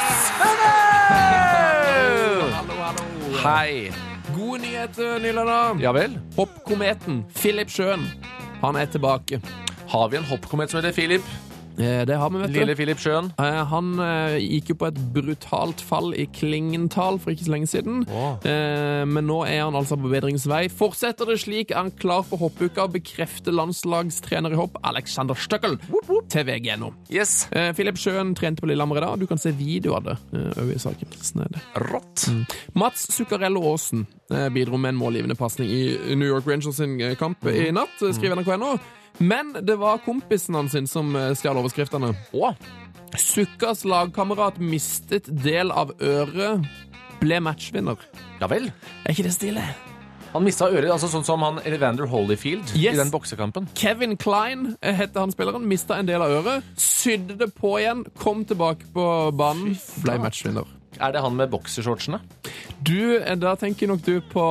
Svenne! Hallo, hallo. Hei. Gode nyheter, Nylander. Ja vel? Hoppkometen Philip Schøen, han er tilbake. Har vi en hoppkomet som heter Philip? Eh, Det har vi, vet du. Lille Philip Schøen. Eh, Han eh, gikk jo på et brutalt fall i Klingenthal for ikke så lenge siden. Åh. Eh, men nå er han altså på bedringsvei. Fortsetter det slik, er han klar for hoppuka, bekrefter landslagstrener i hopp Alexander Støkkel til V G nå. Yes. Eh, Philip Schøen trente på Lillehammer i dag. Du kan se video av det eh, over i saken. Snedig. Rått. Mats Zuccarello Aasen eh, bidro med en målgivende pasning i New York Rangers sin eh, kamp i natt, eh, skriver N R K N O. Men det var kompisen hans sin som eh, stjal overskriftene. Åh. Sukkas lagkamerat mistet del av øret, ble matchvinner. Ja vel. Er ikke det stilig? Han mistet øret, altså sånn som han Evander Holyfield Yes. i den boksekampen. Kevin Klein heter han spilleren, mistet en del av øret, sydde det på igjen, kom tilbake på banen, ble matchvinner. Er det han med boksershortsene? Du, da tenker nok du på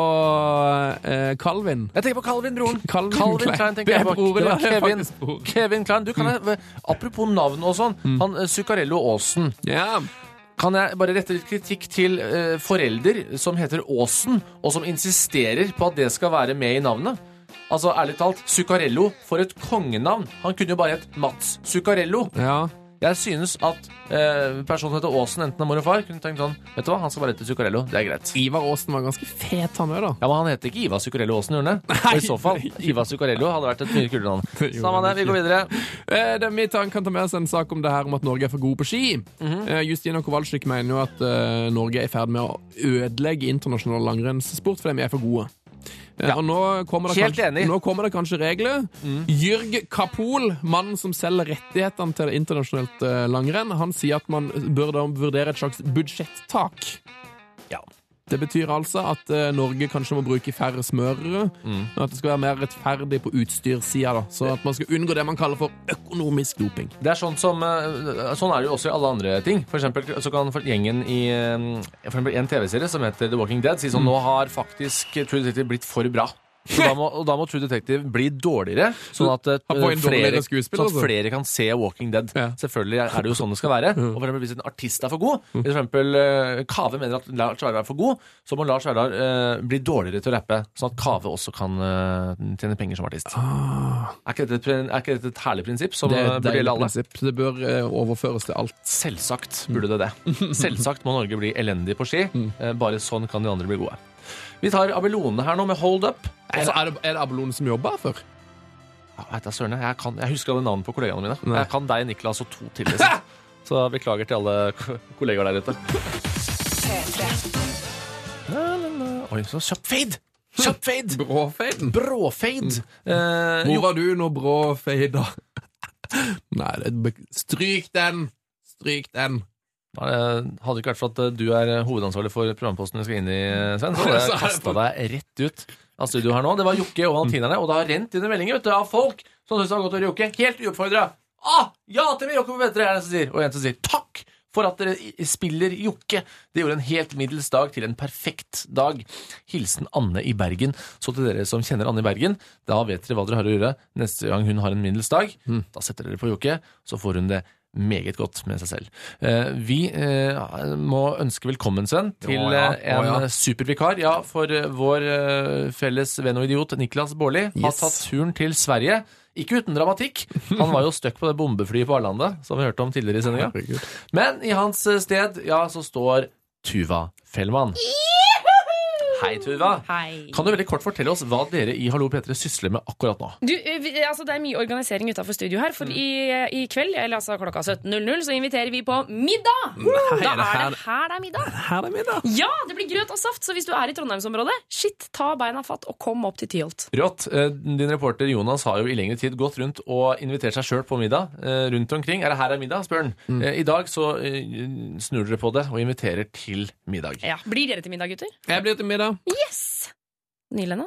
eh, Calvin. Jeg tenker på Calvin, broren. Calvin Calvin Klein. Klein, tenker Det er jeg på. broren, Det var ja, det er Kevin, faktisk broren. Kevin Klein. Du, kan jeg, apropos navn og sånn, han eh, Zuccarello Aasen. Ja. Kan jeg bare rette litt kritikk til eh, forelder som heter Aasen, og som insisterer på at det skal være med i navnet? Altså, ærlig talt, Zuccarello for et kongenavn. Han kunne jo bare hett Mats Zuccarello. Ja. Jeg synes at eh, personen som heter Aasen, enten av mor og far, kunne tenkt sånn, vet du hva, han skal bare hete Zuccarello, det er greit. Ivar Aasen var ganske fet han også, da. Ja, men han heter ikke Ivar Zuccarello Aasen, gjør han det? Og i så fall, Ivar Zuccarello hadde vært et mye kulere navn. Samme det, vi går videre. Eh, det, vi tar, kan ta med oss en sak om det her om at Norge er for gode på ski. Mhm. eh, Justina Kowalczyk mener jo at eh, Norge er i ferd med å ødelegge internasjonal langrennssport fordi vi er for gode. Eh, Ja. Og nå kommer, det Helt kanskje, enig. nå kommer det kanskje regler. Mm. Jørg Kapol, mannen som selger rettighetene til internasjonalt eh, langrenn, han sier at man bør da vurdere et slags budsjettak. Ja. Det betyr altså at eh, Norge kanskje må bruke færre smørere, Mm. og at det skal være mer rettferdig på utstyrssida, da, så at man skal unngå det man kaller for økonomisk doping. Det er sånn som eh, Sånn er det jo også i alle andre ting. For eksempel så kan gjengen i eh, for eksempel en T V-serie som heter The Walking Dead si sånn, nå har faktisk True Detective blitt for bra. Så da må, og da må True Detective bli dårligere, sånn at, eh, Han får en flere, dårligere skuespill, sånn at altså. flere kan se Walking Dead. Ja. Selvfølgelig er det jo sånn det skal være. Og for eksempel hvis en artist er for god, hvis for eksempel eh, Kave mener at Lars Vaular er for god, så må Lars Vaular eh, bli dårligere til å rappe, sånn at Kave også kan eh, tjene penger som artist. Er, ikke dette, et pre- er ikke dette et herlig prinsipp som Det er eh, et burde deilig gjelde alle? prinsipp. Det bør eh, overføres til alt. Selvsagt burde det det. Selvsagt må Norge bli elendig på ski. Eh, Bare sånn kan de andre bli gode. Vi tar Abelone her nå med Hold Up. Altså, er, det, er det Abelone som jobber her før? Ja, vet jeg, Sørne, jeg, kan, jeg husker alle navnene på kollegaene mine. Nei. Jeg kan deg, Niklas, og to til. Liksom. Så beklager til alle ko- kollegaer der ute. La, la, la. Oi, så kjapp fade! Kjapp fade! Bråfeiden? Bråfade. Eh, Hvor jo, var du når brå feida? Nei, det, be- stryk den! Stryk den! eh, hadde det ikke vært for at eh, du er eh, hovedansvarlig for programposten vi skal inn i, eh, Sven, så hadde Så er jeg det kastet deg rett ut av studio her nå. Det var Jokke og Valentinerne, og det har rent inn en melding vet du, av folk som synes det var godt å høre Jokke. Helt uoppfordret. Ah, ja til mer Jokke på Petre, er det som sier. Og en som sier takk for at dere i- spiller Jokke. Det gjorde en helt middels dag til en perfekt dag. Hilsen Anne i Bergen. Så til dere som kjenner Anne i Bergen, da vet dere hva dere har å gjøre neste gang hun har en middels dag. Da setter dere på Jokke, så får hun det meget godt med seg selv. Eh, vi eh, må ønske velkommen, Sven, til Å, ja. eh, en Å, ja. supervikar. Ja, for eh, vår eh, felles venn og idiot Niklas Baarli har Yes. tatt turen til Sverige. Ikke uten dramatikk. Han var jo støkk på det bombeflyet på Arlanda, som vi hørte om tidligere i sendinga. Herregud. Men i hans eh, sted, ja, så står Tuva Fellmann. Hei, Tuva. Hei. Kan du veldig kort fortelle oss hva dere i Hallo P tre sysler med akkurat nå? Du, eh, vi- altså det er mye organisering utenfor studio her, for i, i kveld, eller altså klokka sytten null null, så inviterer vi på middag! Da er det er det her- her det er middag. Her er middag. Ja, det blir grøt og saft, så hvis du er i Trondheimsområdet, shit, ta beina fatt og kom opp til Tyholt. Rått. Eh, Din reporter Jonas har jo i lengre tid gått rundt og invitert seg sjøl på middag. eh, Rundt omkring. Er det her er middag, spør han. Eh, I dag så eh, snur dere på det og inviterer til middag. Ja, blir dere til middag, gutter? Jeg blir til middag. Yes! Nylene?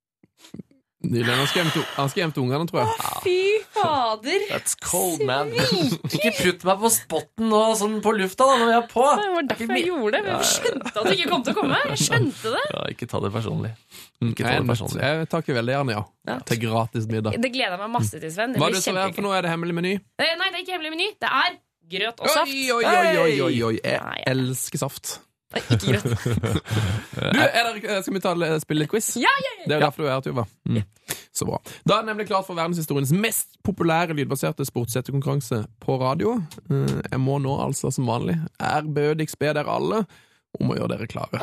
Nydelig. Han skal hjem til- han skal hjem til ungene, tror jeg. Fy fader! That's cold, man. Ikke putt meg på spotten nå, sånn på lufta da, når vi er på. Det var derfor jeg gjorde det, men jeg skjønte at du ikke kom til å komme. Jeg skjønte det. Ja, ikke ta det personlig. Ikke ta Jeg, det personlig. jeg takker veldig gjerne, ja. Ja. Til gratis middag. Det gleder jeg meg masse til, Sven. Det Hva er blir det som er for kjempegøy. noe? Er det hemmelig meny? Eh, Nei, det er ikke hemmelig meny. Det er grøt og saft. Oi, oi, oi, oi, oi, oi. Jeg Nei. elsker saft. Nei, ikke grøt. Du, er der, skal vi ta, spille litt quiz? Ja, ja, ja. Det er jo derfor du er her, Tuva. Mm. Så bra. Da er det nemlig klart for verdenshistoriens mest populære lydbaserte sportssetterkonkurranse på radio. Eh, Jeg må nå altså som vanlig ærbødigst be dere alle om å gjøre dere klare.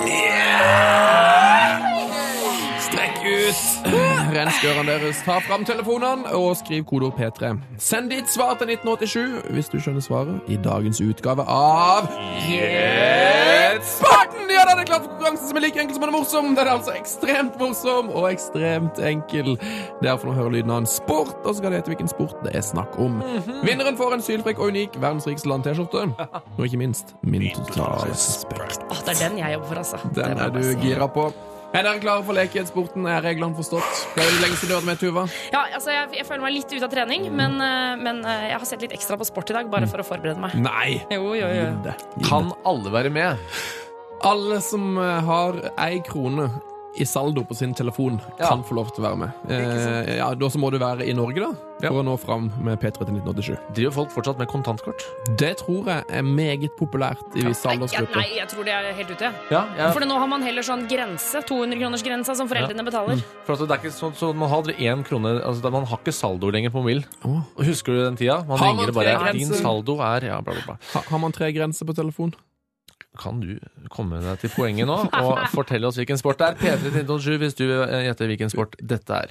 Strekk ut renskørene deres. Ta fram telefonene og skriv kodeord P tre. Send ditt svar til nitten åttisju hvis du skjønner svaret i dagens utgave av Gjett Sporten! Ja, det er klart for konkurransen som er like enkel som den er morsom. Den er altså ekstremt morsom og ekstremt enkel. Derfor nå hører lyden av en sport, og så skal det hete hvilken sport det er snakk om. Vinneren får en sylfrekk og unik verdens rikeste land T-skjorte. Og ikke minst min totale respekt. Åh, det er den jeg jobber for, altså. Den Det må er jeg du bare si. gira på. Er dere klare for lekesporten? Er reglene forstått? Det er jo lenge siden du hørte med, Tuva. Ja, altså, jeg, jeg føler meg litt ute av trening, men, men jeg har sett litt ekstra på sport i dag, bare for å forberede meg. Nei! Jo, jo, jo. Gi det. Gi Kan det. alle være med? Alle som eh, har ei krone i saldo på sin telefon, Ja. kan få lov til å være med. Eh, ja, da så må du være i Norge, da, for Ja. å nå fram med P tre til nitten åttisju. Driver folk fortsatt med kontantkort? Det tror jeg er meget populært i visse Nei, jeg, aldersgrupper. nei, jeg tror det er helt ute. Ja, jeg, For nå har man heller sånn grense, to hundre kroners grensa, som foreldrene betaler. for at det er ikke sånn, så man har aldri én krone altså, Man har ikke saldo lenger på mobil. Åh. Husker du den tida? Man Har man ringer det bare tre Din grenser? saldo er Ja, bla, bla, bla. Ha, har man tre grenser på telefon? Kan du komme deg til poenget nå og fortelle oss hvilken sport det er? P tre til nitten åttisju hvis du eh, gjetter hvilken sport dette er.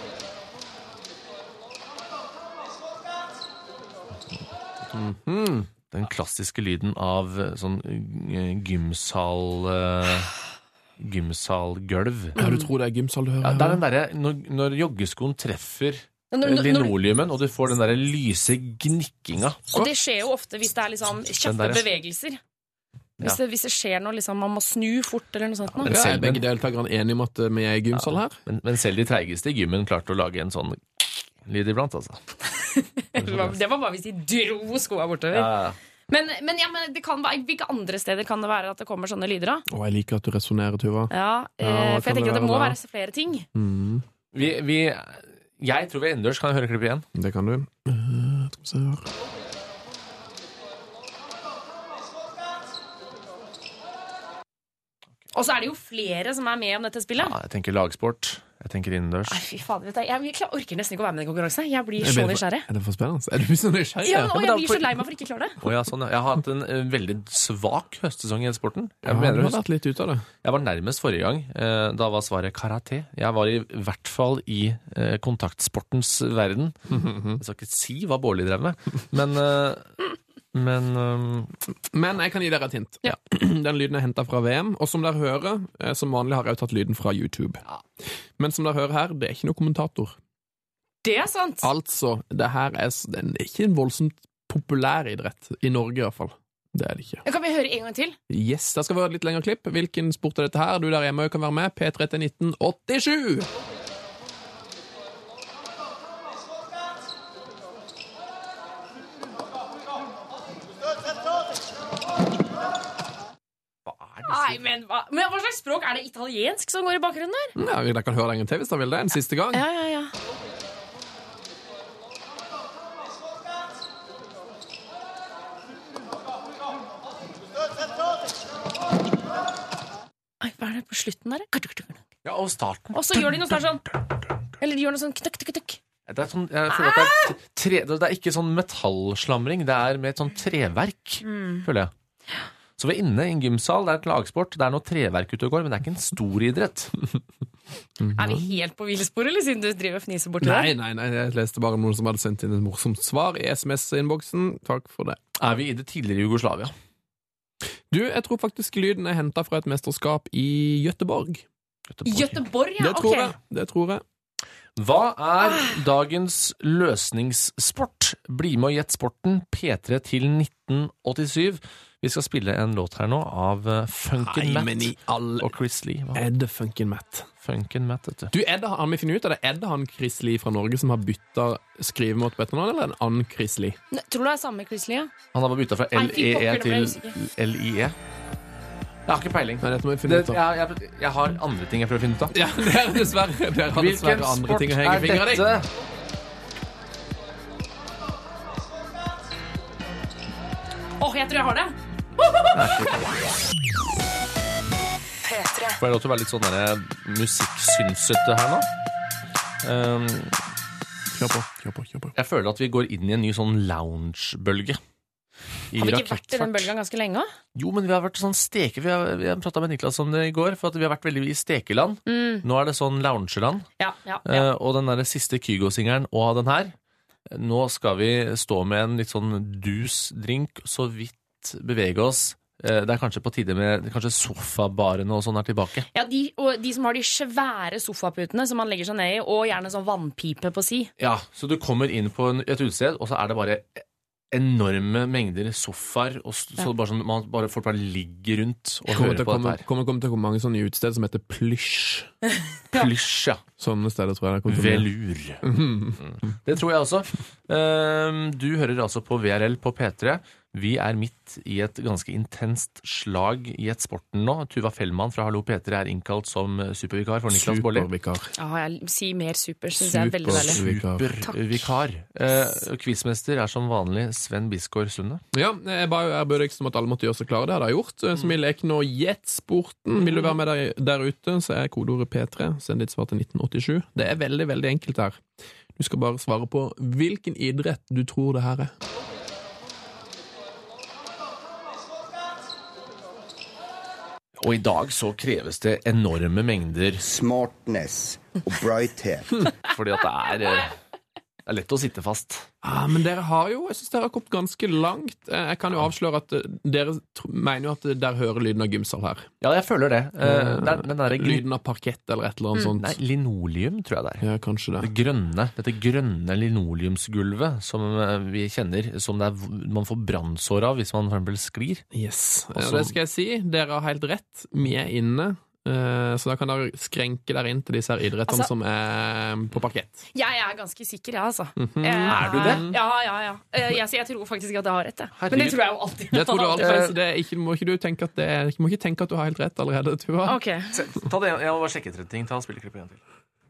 Mhm. Den klassiske lyden av eh, sånn eh, gymsal eh, gymsalgulv. Ja, du tror det er gymsal du hører? Ja, det er den derre når, når joggeskoen treffer Når, eh, når, når, linoleumen, og du får den derre lyse gnikkinga. og det skjer jo ofte hvis det er liksom Den kjappe der, ja. bevegelser. Hvis, Ja. det, hvis det skjer noe, liksom, man må snu fort eller noe sånt. men Nå. Ja, selv- er begge deltakerne enige om at eh, vi er i gymsal her? Men, men selv de treigeste i gymmen klarte å lage en sånn lyd iblant, altså. Det var, det var bare hvis de dro skoa bortover. Ja, Men, men, ja, men det kan være, hvilke andre steder kan det være at det kommer sånne lyder av? Å, jeg liker at du resonnerer, Tuva. Ja, eh, Ja, hva for kan jeg tenker det at det må være da? være flere ting. Mm, vi, vi, jeg tror vi er innendørs. Kan jeg høre klippet igjen? det kan du. Uh, skal vi se her. Og så er det jo flere som er med om dette spillet. Ja, jeg tenker lagsport. Jeg tenker innendørs. Nei, fy faen, vet du, jeg, jeg orker nesten ikke å være med i den konkurransen. Jeg blir Er så det- nysgjerrig. Er det for spennende? Er du så nysgjerrig? Ja, og men jeg da- blir så lei meg for ikke å klare det. Å ja, sånn, ja. Jeg har hatt en eh, veldig svak høstsesong i sporten. Jeg, Ja, mener, du å har huske- vært litt ute av det. jeg var nærmest forrige gang. Eh, da var svaret karate. Jeg var i hvert fall i eh, kontaktsportens verden. Jeg skal ikke si hva Bårli drev med, men eh, Men um, Men jeg kan gi dere et hint. Ja. Den lyden er hentet fra V M, og som dere hører, eh, som vanlig har jeg jo tatt lyden fra YouTube. Men som dere hører her, det er ikke noe kommentator. Det er sant. Altså, det her er, s- det er ikke en voldsomt populær idrett. I Norge i hvert fall. Det er det ikke. Kan vi høre en gang til? Yes, da skal vi ha et litt lengre klipp. Hvilken sport er dette her? Du der hjemme kan være med. P tre til nitten åttisju! Nei, men hva, men hva slags språk? Er det italiensk som går i bakgrunnen der? Ja, dere kan høre det en gang til hvis dere vil det. En siste gang. Ja, ja, ja. Oi, hva er det på slutten der? ja, og starten. Og så gjør de noe sånn Eller de gjør noe sånn knøkk, knøkk, knøkk. Det er, sånn, jeg føler at det, er t- tre, det er ikke sånn metallslamring, det er med et sånn treverk, føler jeg. Så vi er inne i en gymsal, det er et lagsport, det er noe treverk ute og går, men det er ikke en stor idrett. Er vi helt på villspor, eller siden du driver og fniser borti Nei, der? nei, nei, jeg leste bare noen som hadde sendt inn et morsomt svar i S M S-innboksen. Takk for det. Er vi i det tidligere Jugoslavia? Du, jeg tror faktisk lyden er hentet fra et mesterskap i Göteborg. Göteborg, ja, Det tror ok. jeg. Det tror jeg. Hva er dagens løsningssport? Bli med og gjett sporten, P tre til nitten åttisju. Vi skal spille en låt her nå av uh, Funkin' Nei, Matt men i all og Chris Lee. Hva? Er det Funkin' Matt? Funkin' Matt, vet du. Du, er det, har vi funnet ut av det? Er det han Chris Lee fra Norge som har bytta skrivemåte på etternavn, eller er det en annen Chris Lee? Ne, Tror du det er samme Chris Lee? Ja? Han har bare bytta fra Nei, L fy E E pokker, det ble til jeg usikker. L I E. Jeg har ikke peiling. Nei, dette må vi Det, finne ut av. jeg, jeg, jeg har andre ting jeg prøver å finne ut av. Ja, det er dessverre, det er Hvilken dessverre andre sport ting å henge er fingeren i. dette? Åh, jeg tror jeg har det. Får jeg lov til å være litt sånn der musikksynsete her nå? Um, Kjør på, kjør på, kjør på. jeg føler at vi går inn i en ny sånn lounge-bølge. I Har vi ikke vært i den rakettfart. bølgen ganske lenge? Jo, men vi har vært sånn steke. Vi har, vi har pratet med Niklas om det i går, for at vi har vært veldig i stekeland. Mm. Nå er det sånn loungeland. Ja, ja, ja. Eh, og den der siste Kygo-singeren og den her. Nå skal vi stå med en litt sånn dus drink, så vidt bevege oss. Eh, det er kanskje på tide med kanskje sofabarene og sånn er tilbake. Ja, de, og de som har de svære sofaputene som man legger seg ned i, og gjerne sånn vannpipe på si. Ja, så du kommer inn på en, et utested, og så er det bare enorme mengder sofaer, og så ja. bare sånn, man bare, folk bare ligger rundt og kommer hører på komme, dette her. Kommer kom til å komme mange sånne utsteder som heter plysj. Plysj, ja. Sånne steder tror jeg det kommer til å bli. Velur. Mm. Det tror jeg også. Du hører altså på V R L på P tre. Vi er midt i et ganske intenst slag i et sporten nå. Tuva Fellmann fra Hallo P tre er innkalt som supervikar for Niklas Baarli. Supervikar. Ja, jeg sier mer super, synes jeg er veldig deilig. Supervikar. Eh, Quizmester er som vanlig Sven Bisgaard Sunde. Ja, jeg ba jo ærbødig som at alle måtte gjøre seg klare. Det hadde jeg gjort. Så vi leker nå Gjett sporten. Vil du være med der, der ute, så er kodeordet P tre. Send ditt svar til nitten åttisju. Det er veldig, veldig enkelt her. Du skal bare svare på hvilken idrett du tror det her er. Og i dag så kreves det enorme mengder smartness og brighthet. Fordi at det er, det er lett å sitte fast. Ja, men dere har jo, jeg synes dere har kommet ganske langt. Jeg kan jo avsløre at dere mener jo at dere hører lyden av gymsal her. Ja, jeg føler det. Uh, det, er, det er lyden av parkett eller et eller annet mm. sånt. Nei, linoleum tror jeg det er. Ja, kanskje det. Det grønne, dette grønne linoleumsgulvet som vi kjenner, som det er, man får brannsår av hvis man for eksempel sklir. Yes, ja, det skal jeg si. Dere har helt rett. Vi er inne. Så da kan dere skrenke der inn til disse her idrettene altså, som er på parkett. Jeg er ganske sikker, ja, altså. Mm-hmm. jeg, er du det? Ja, ja, ja. Jeg, jeg, jeg tror faktisk at jeg har rett, jeg. Men det tror jeg jo alltid. Det tror du alltid, så det er ikke, må ikke du tenke at det er, må ikke tenke at du har helt rett allerede, Tuva. Ok. Ta det, jeg må bare sjekke tre ting. Ta spilleklippet igjen til.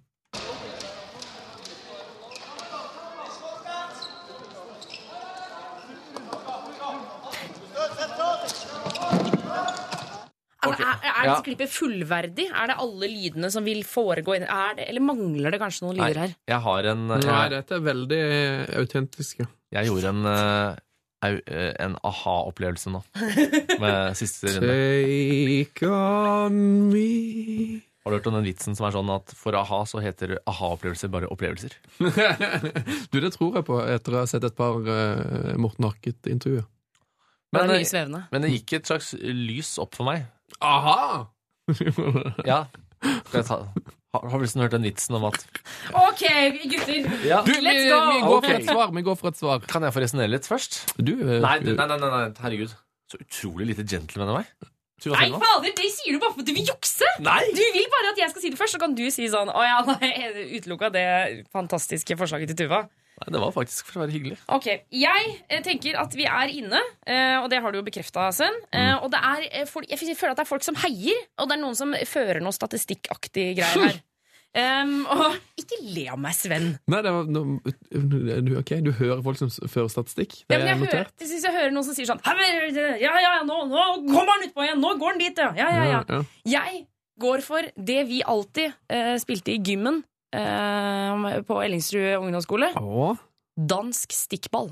Okay. Er, er dette klippet fullverdig? Er det alle lydene som vil foregå inn? Er det, eller mangler det kanskje noen lyder her? Nei, jeg har en... Jeg, Nei, dette er veldig autentisk. Jeg gjorde en, en aha-opplevelse nå, med siste runde. Take on me. Har du hørt om den vitsen som er sånn at for aha så heter aha-opplevelser bare opplevelser? Du, det tror jeg på etter å ha sett et par uh, Morten Harket-intervjuer. Men, det men det gikk et slags lys opp for meg. Aha! Ja. Skal jeg ta, har, har vel hørt den vitsen om at... Ok, gutter. Ja. Du, vi, vi, går okay. for et svar, vi går for et svar. Kan jeg få resonere litt først? Du, uh, nei, du, nei, nei, nei, nei, herregud. Så utrolig lite gentleman av meg. Nei, fader, det sier du bare for at du vil jukse. Nei. Du vil bare at jeg skal si det først, så kan du si sånn, å ja, nei, utelukket det fantastiske forslaget til Tuva. Nei, det var faktisk for å være hyggelig. Ok, jeg eh, tenker at vi er inne, eh, og det har du jo bekreftet, Sven. Eh, mm. Og det er, eh, folk, jeg føler at det er folk som heier, og det er noen som fører noe statistikkaktig greier her. um, og ikke le av meg, Sven. Nei, det var no, ok, du hører folk som fører statistikk. Det ja, men jeg, hører, jeg synes jeg hører noen som sier sånn, ja, ja, nå, nå kommer han ut på igjen, nå går han dit, ja, ja, ja, ja. ja, ja. Jeg går for det vi alltid eh, spilte i gymmen, Uh, på Ellingsrud ungdomsskole. Åh. Dansk stikkball.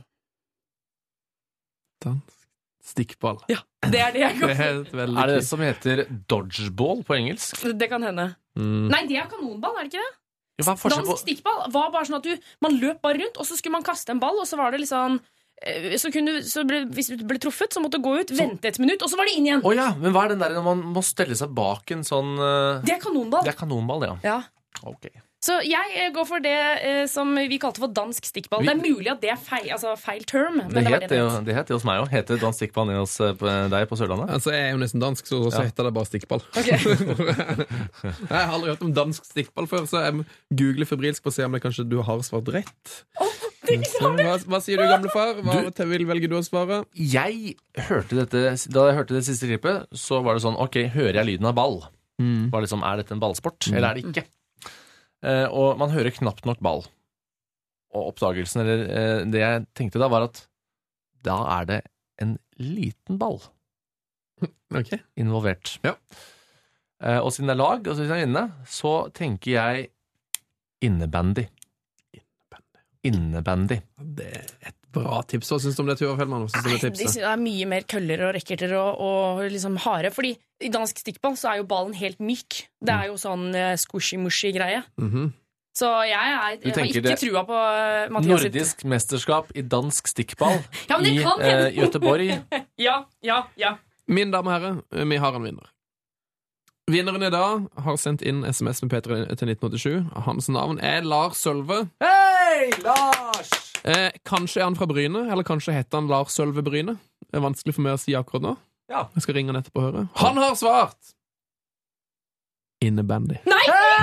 Dansk stikkball. Ja, det er det jeg går for. Det er, er det det som heter dodgeball på engelsk? Det kan hende. Mm. Nei, det er kanonball, er det ikke det? Jo, Dansk på... stikkball var bare sånn at du, man løp bare rundt, og så skulle man kaste en ball, og så var det liksom så kunne du, så ble, hvis du ble truffet, så måtte du gå ut, så... vente et minutt, og så var det inn igjen. Å oh, ja, men hva er den der når man må stelle seg bak en sånn uh... Det er kanonball. Det er kanonball, ja. Ja. Ok. Så jeg går for det eh, som vi kalte for dansk stikkball. Vi... Det er mulig at det er feil, altså feil term. Men det, det, het, det, det het det hos meg også. Heter dansk stikkball hos deg på Sørlandet? Altså, jeg er jo nesten dansk, så, så ja. heter det bare stikkball. Okay. Jeg har aldri hørt om dansk stikkball før, så jeg googler febrilsk på å se om det kanskje du har svart rett. Oh, det så, hva, hva sier du, gamle far? Hva du, vil velge du å svare? Jeg hørte dette, da jeg hørte det siste klippet, så var det sånn, ok, hører jeg lyden av ball? Mm. Var det liksom, er dette en ballsport, mm. eller er det ikke? Uh, og man hører knapt nok ball. Og oppdagelsen, eller uh, det jeg tenkte da, var at da er det en liten ball okay. involvert. Ja. Uh, og siden det er lag, og siden det er inne, så tenker jeg innebandy. Innebandy. Innebandy. Det er et bra tips. Hva synes du om det, Tuva Fellmann? Nei, det er mye mer køller og rekkerter og, og liksom hare, fordi i dansk stikkball så er jo ballen helt myk. Det er jo sånn uh, squishy-mushy-greie. Mm-hmm. Så jeg, er, jeg har ikke trua på uh, Mathias sitt. Nordisk mesterskap i dansk stikkball ja, i uh, Göteborg. ja, ja, ja. Mine damer og herrer, vi har en vinner. Vinneren i dag har sendt inn sms med P tre til nitten åttisju. Hans navn er Lars Sølve. Hei, Lars! Eh, kanskje er han fra Bryne, eller kanskje heter han Lars Sølve Bryne. Det er vanskelig for meg å si akkurat nå. Ja. Jeg skal ringe han etterpå og høre. Han har svart! Innebandy. Nei!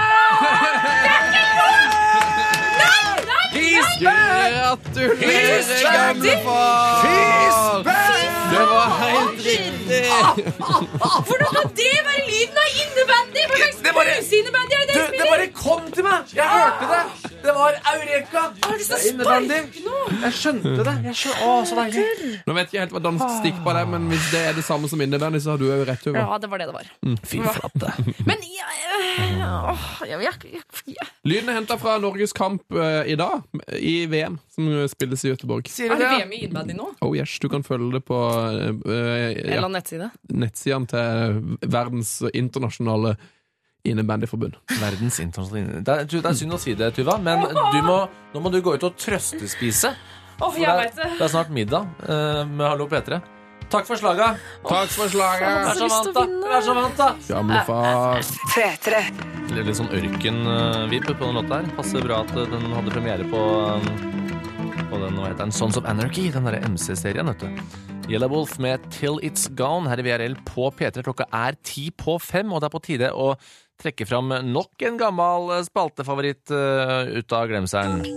Gratulerer, gamle far! Det var helt riktig! Hvordan kan det være lyden av innebandy? Hva slags brusinnebandy er det dere spiller? Det bare kom til meg! Jeg hørte det! Det var Eureka! Har du så spark nå? Jeg skjønte det. Jeg skjønte, å, så deilig. Nå vet jeg helt hva dansk stikkball er, men hvis det er det samme som innebandy, så har du jo rett over. Ja, det var det det var. Mm. Fy flate. Men jeg, åh, jeg, jeg, jeg. Lyden er hentet fra Norges kamp uh, i dag, i V M, som spilles i Göteborg. Er det V M i innebandy nå? Oh yes, du kan følge det på uh, ja, Eller nettside. nettsiden til verdens internasjonale innebandyforbund. Verdens internasjonale det, er, det er synd å si det, Tuva, men du må, nå må du gå ut og trøstespise. Oh, det, er, det er snart middag uh, med Hallo P tre. Takk for slaget. Takk for slaget. Vær så vant, da. Vær så vant, da. Gamle far. P tre. Det er litt sånn ørken-vib på den låta her. Passer bra at den hadde premiere på, på den, hva heter den, Sons of Anarchy, den der M C-serien, vet du. Yellow Wolf med Till It's Gone her i V R L på P tre. Klokka er ti på fem, og det er på tide å trekke fram nok en gammel spaltefavoritt uh, ut av glemselen.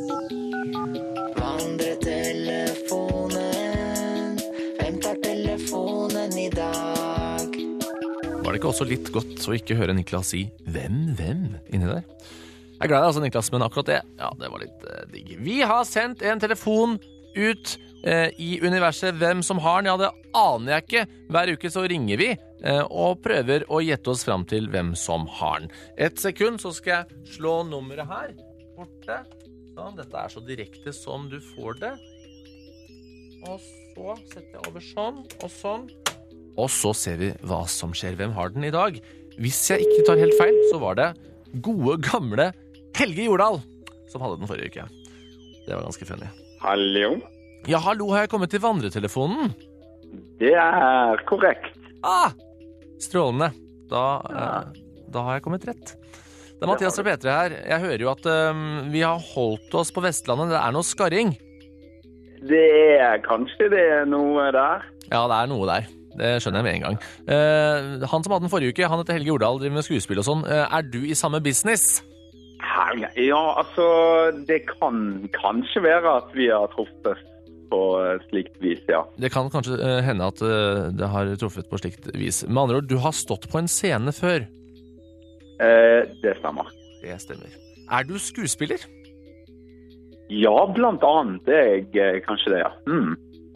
Var det ikke også litt godt å ikke høre Niklas si hvem, hvem inni der? Jeg er glad i altså, Niklas, men akkurat det, ja, det var litt uh, digg. Vi har sendt en telefon ut uh, i universet. Hvem som har den, ja, det aner jeg ikke. Hver uke så ringer vi uh, og prøver å gjette oss fram til hvem som har den. Et sekund, så skal jeg slå nummeret her. Borte. Sånn, dette er så direkte som du får det. Og så setter jeg over sånn, og sånn. Og så ser vi hva som skjer. Hvem har den i dag? Hvis jeg ikke tar helt feil, så var det gode, gamle Helge Jordal som hadde den forrige uke. Det var ganske funny. Hallo? Ja, hallo, har jeg kommet til vandretelefonen? Det er korrekt. Ah, strålende. Da, ja. eh, da har jeg kommet rett. Det er Mathias og P tre her. Jeg hører jo at um, vi har holdt oss på Vestlandet. Det er noe skarring. Det er kanskje det er noe der. Ja, det er noe der. Det skjønner jeg med en gang. Uh, han som hadde den forrige uke, han heter Helge Jordal, driver med skuespill og sånn. Uh, er du i samme business? Helge, ja, altså, det kan kanskje være at vi har truffet på slikt vis, ja. Det kan kanskje uh, hende at uh, det har truffet på slikt vis. Med andre ord, du har stått på en scene før. Uh, det stemmer. Det stemmer. Er du skuespiller? Ja, blant annet. Det er jeg, kanskje det, ja. Mm.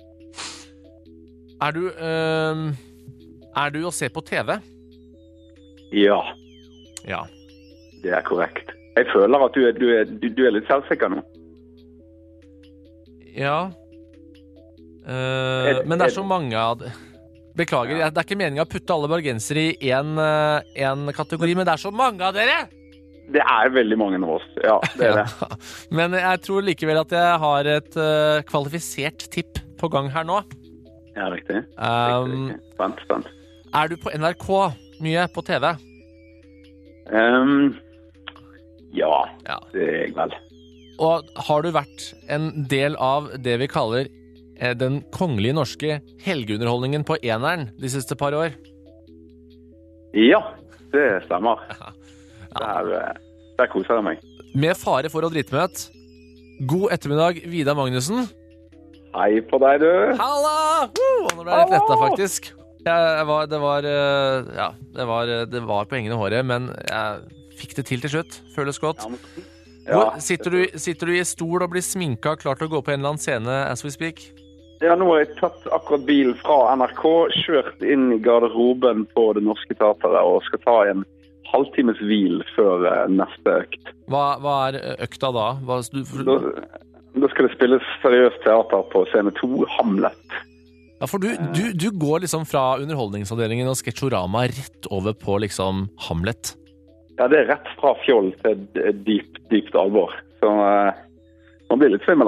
Er du, øh, er du å se på T V? Ja. Ja. Det er korrekt. Jeg føler at du er, du er, du, du er litt selvsikker nå. Ja. Uh, men det er så mange av det. Beklager, ja. Det er ikke meningen å putte alle bergensere i en, uh, en kategori, men det er så mange av dere! Det er veldig mange av oss, ja, det er det. Ja. Men jeg tror likevel at jeg har et uh, kvalifisert tipp på gang her nå. Ja, riktig. Um, riktig. Spent, spent. Er du på N R K mye på T V? Um, ja, ja, det er jeg vel. Og har du vært en del av det vi kaller eh, den kongelige norske helgeunderholdningen på eneren de siste par år? Ja, det stemmer. Ja. Der, der koser jeg meg. Med fare for å dritmøte. God ettermiddag, Vidar Magnussen. Hei på deg, du. Halla! Uh, nå ble jeg litt letta, faktisk. Jeg var, det, var, ja, det, var, det var på hengende håret, men jeg fikk det til til slutt. Føles godt. Ja. Hvor, sitter, du, sitter du i stol og blir sminka, klar til å gå på en eller annen scene as we speak? Ja, nå har jeg tatt akkurat bilen fra N R K, kjørt inn i garderoben på Det Norske Teatret og skal ta en halvtimes hvil før neste økt. Hva, hva er økta da? Hva, du, for... da? Da skal det spilles seriøst teater på scene to, Hamlet. Ja, for du, du, du går liksom fra underholdningsavdelingen og sketsjorama rett over på liksom Hamlet. Ja, det er rett fra fjoll til dypt, dypt alvor. Så uh, man blir litt svimmel av det.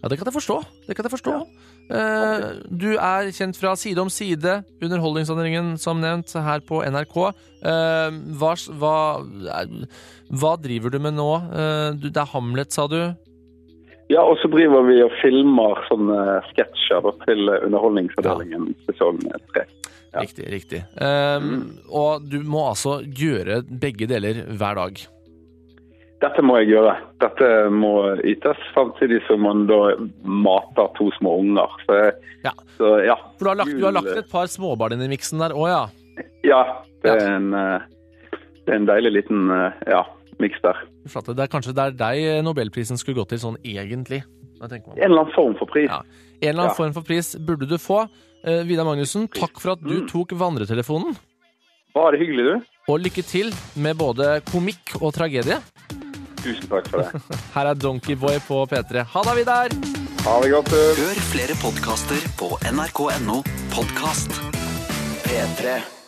Ja, det kan jeg forstå. Det kan jeg forstå. Ja. Uh, du er kjent fra Side om side, underholdningsavdelingen som nevnt her på N R K. Uh, hva, hva, hva driver du med nå? Uh, det er Hamlet, sa du? Ja, og så driver vi og filmer sånne sketsjer til underholdningsavdelingen sesong tre. Ja. Riktig, riktig. Um, mm. Og du må altså gjøre begge deler hver dag. Dette må jeg gjøre. Dette må ytes, samtidig som man da mater to små unger. Så, ja. Så, ja. For du har, lagt, du har lagt et par småbarn inn i miksen der også, ja? Ja, det er, ja. En, det er en deilig liten ja, miks der. Det er kanskje der deg Nobelprisen skulle gå til sånn egentlig. En eller annen form for pris. Ja. En eller annen ja. form for pris burde du få. Uh, Vidar Magnussen, takk for at du mm. tok vandretelefonen. Bare hyggelig, du. Og lykke til med både komikk og tragedie. Tusen takk for det. Her er Donkey Boy på P tre. Ha det, Vidar! Ha det godt, du. Hør flere podcaster på N R K punktum N O podcast. P tre.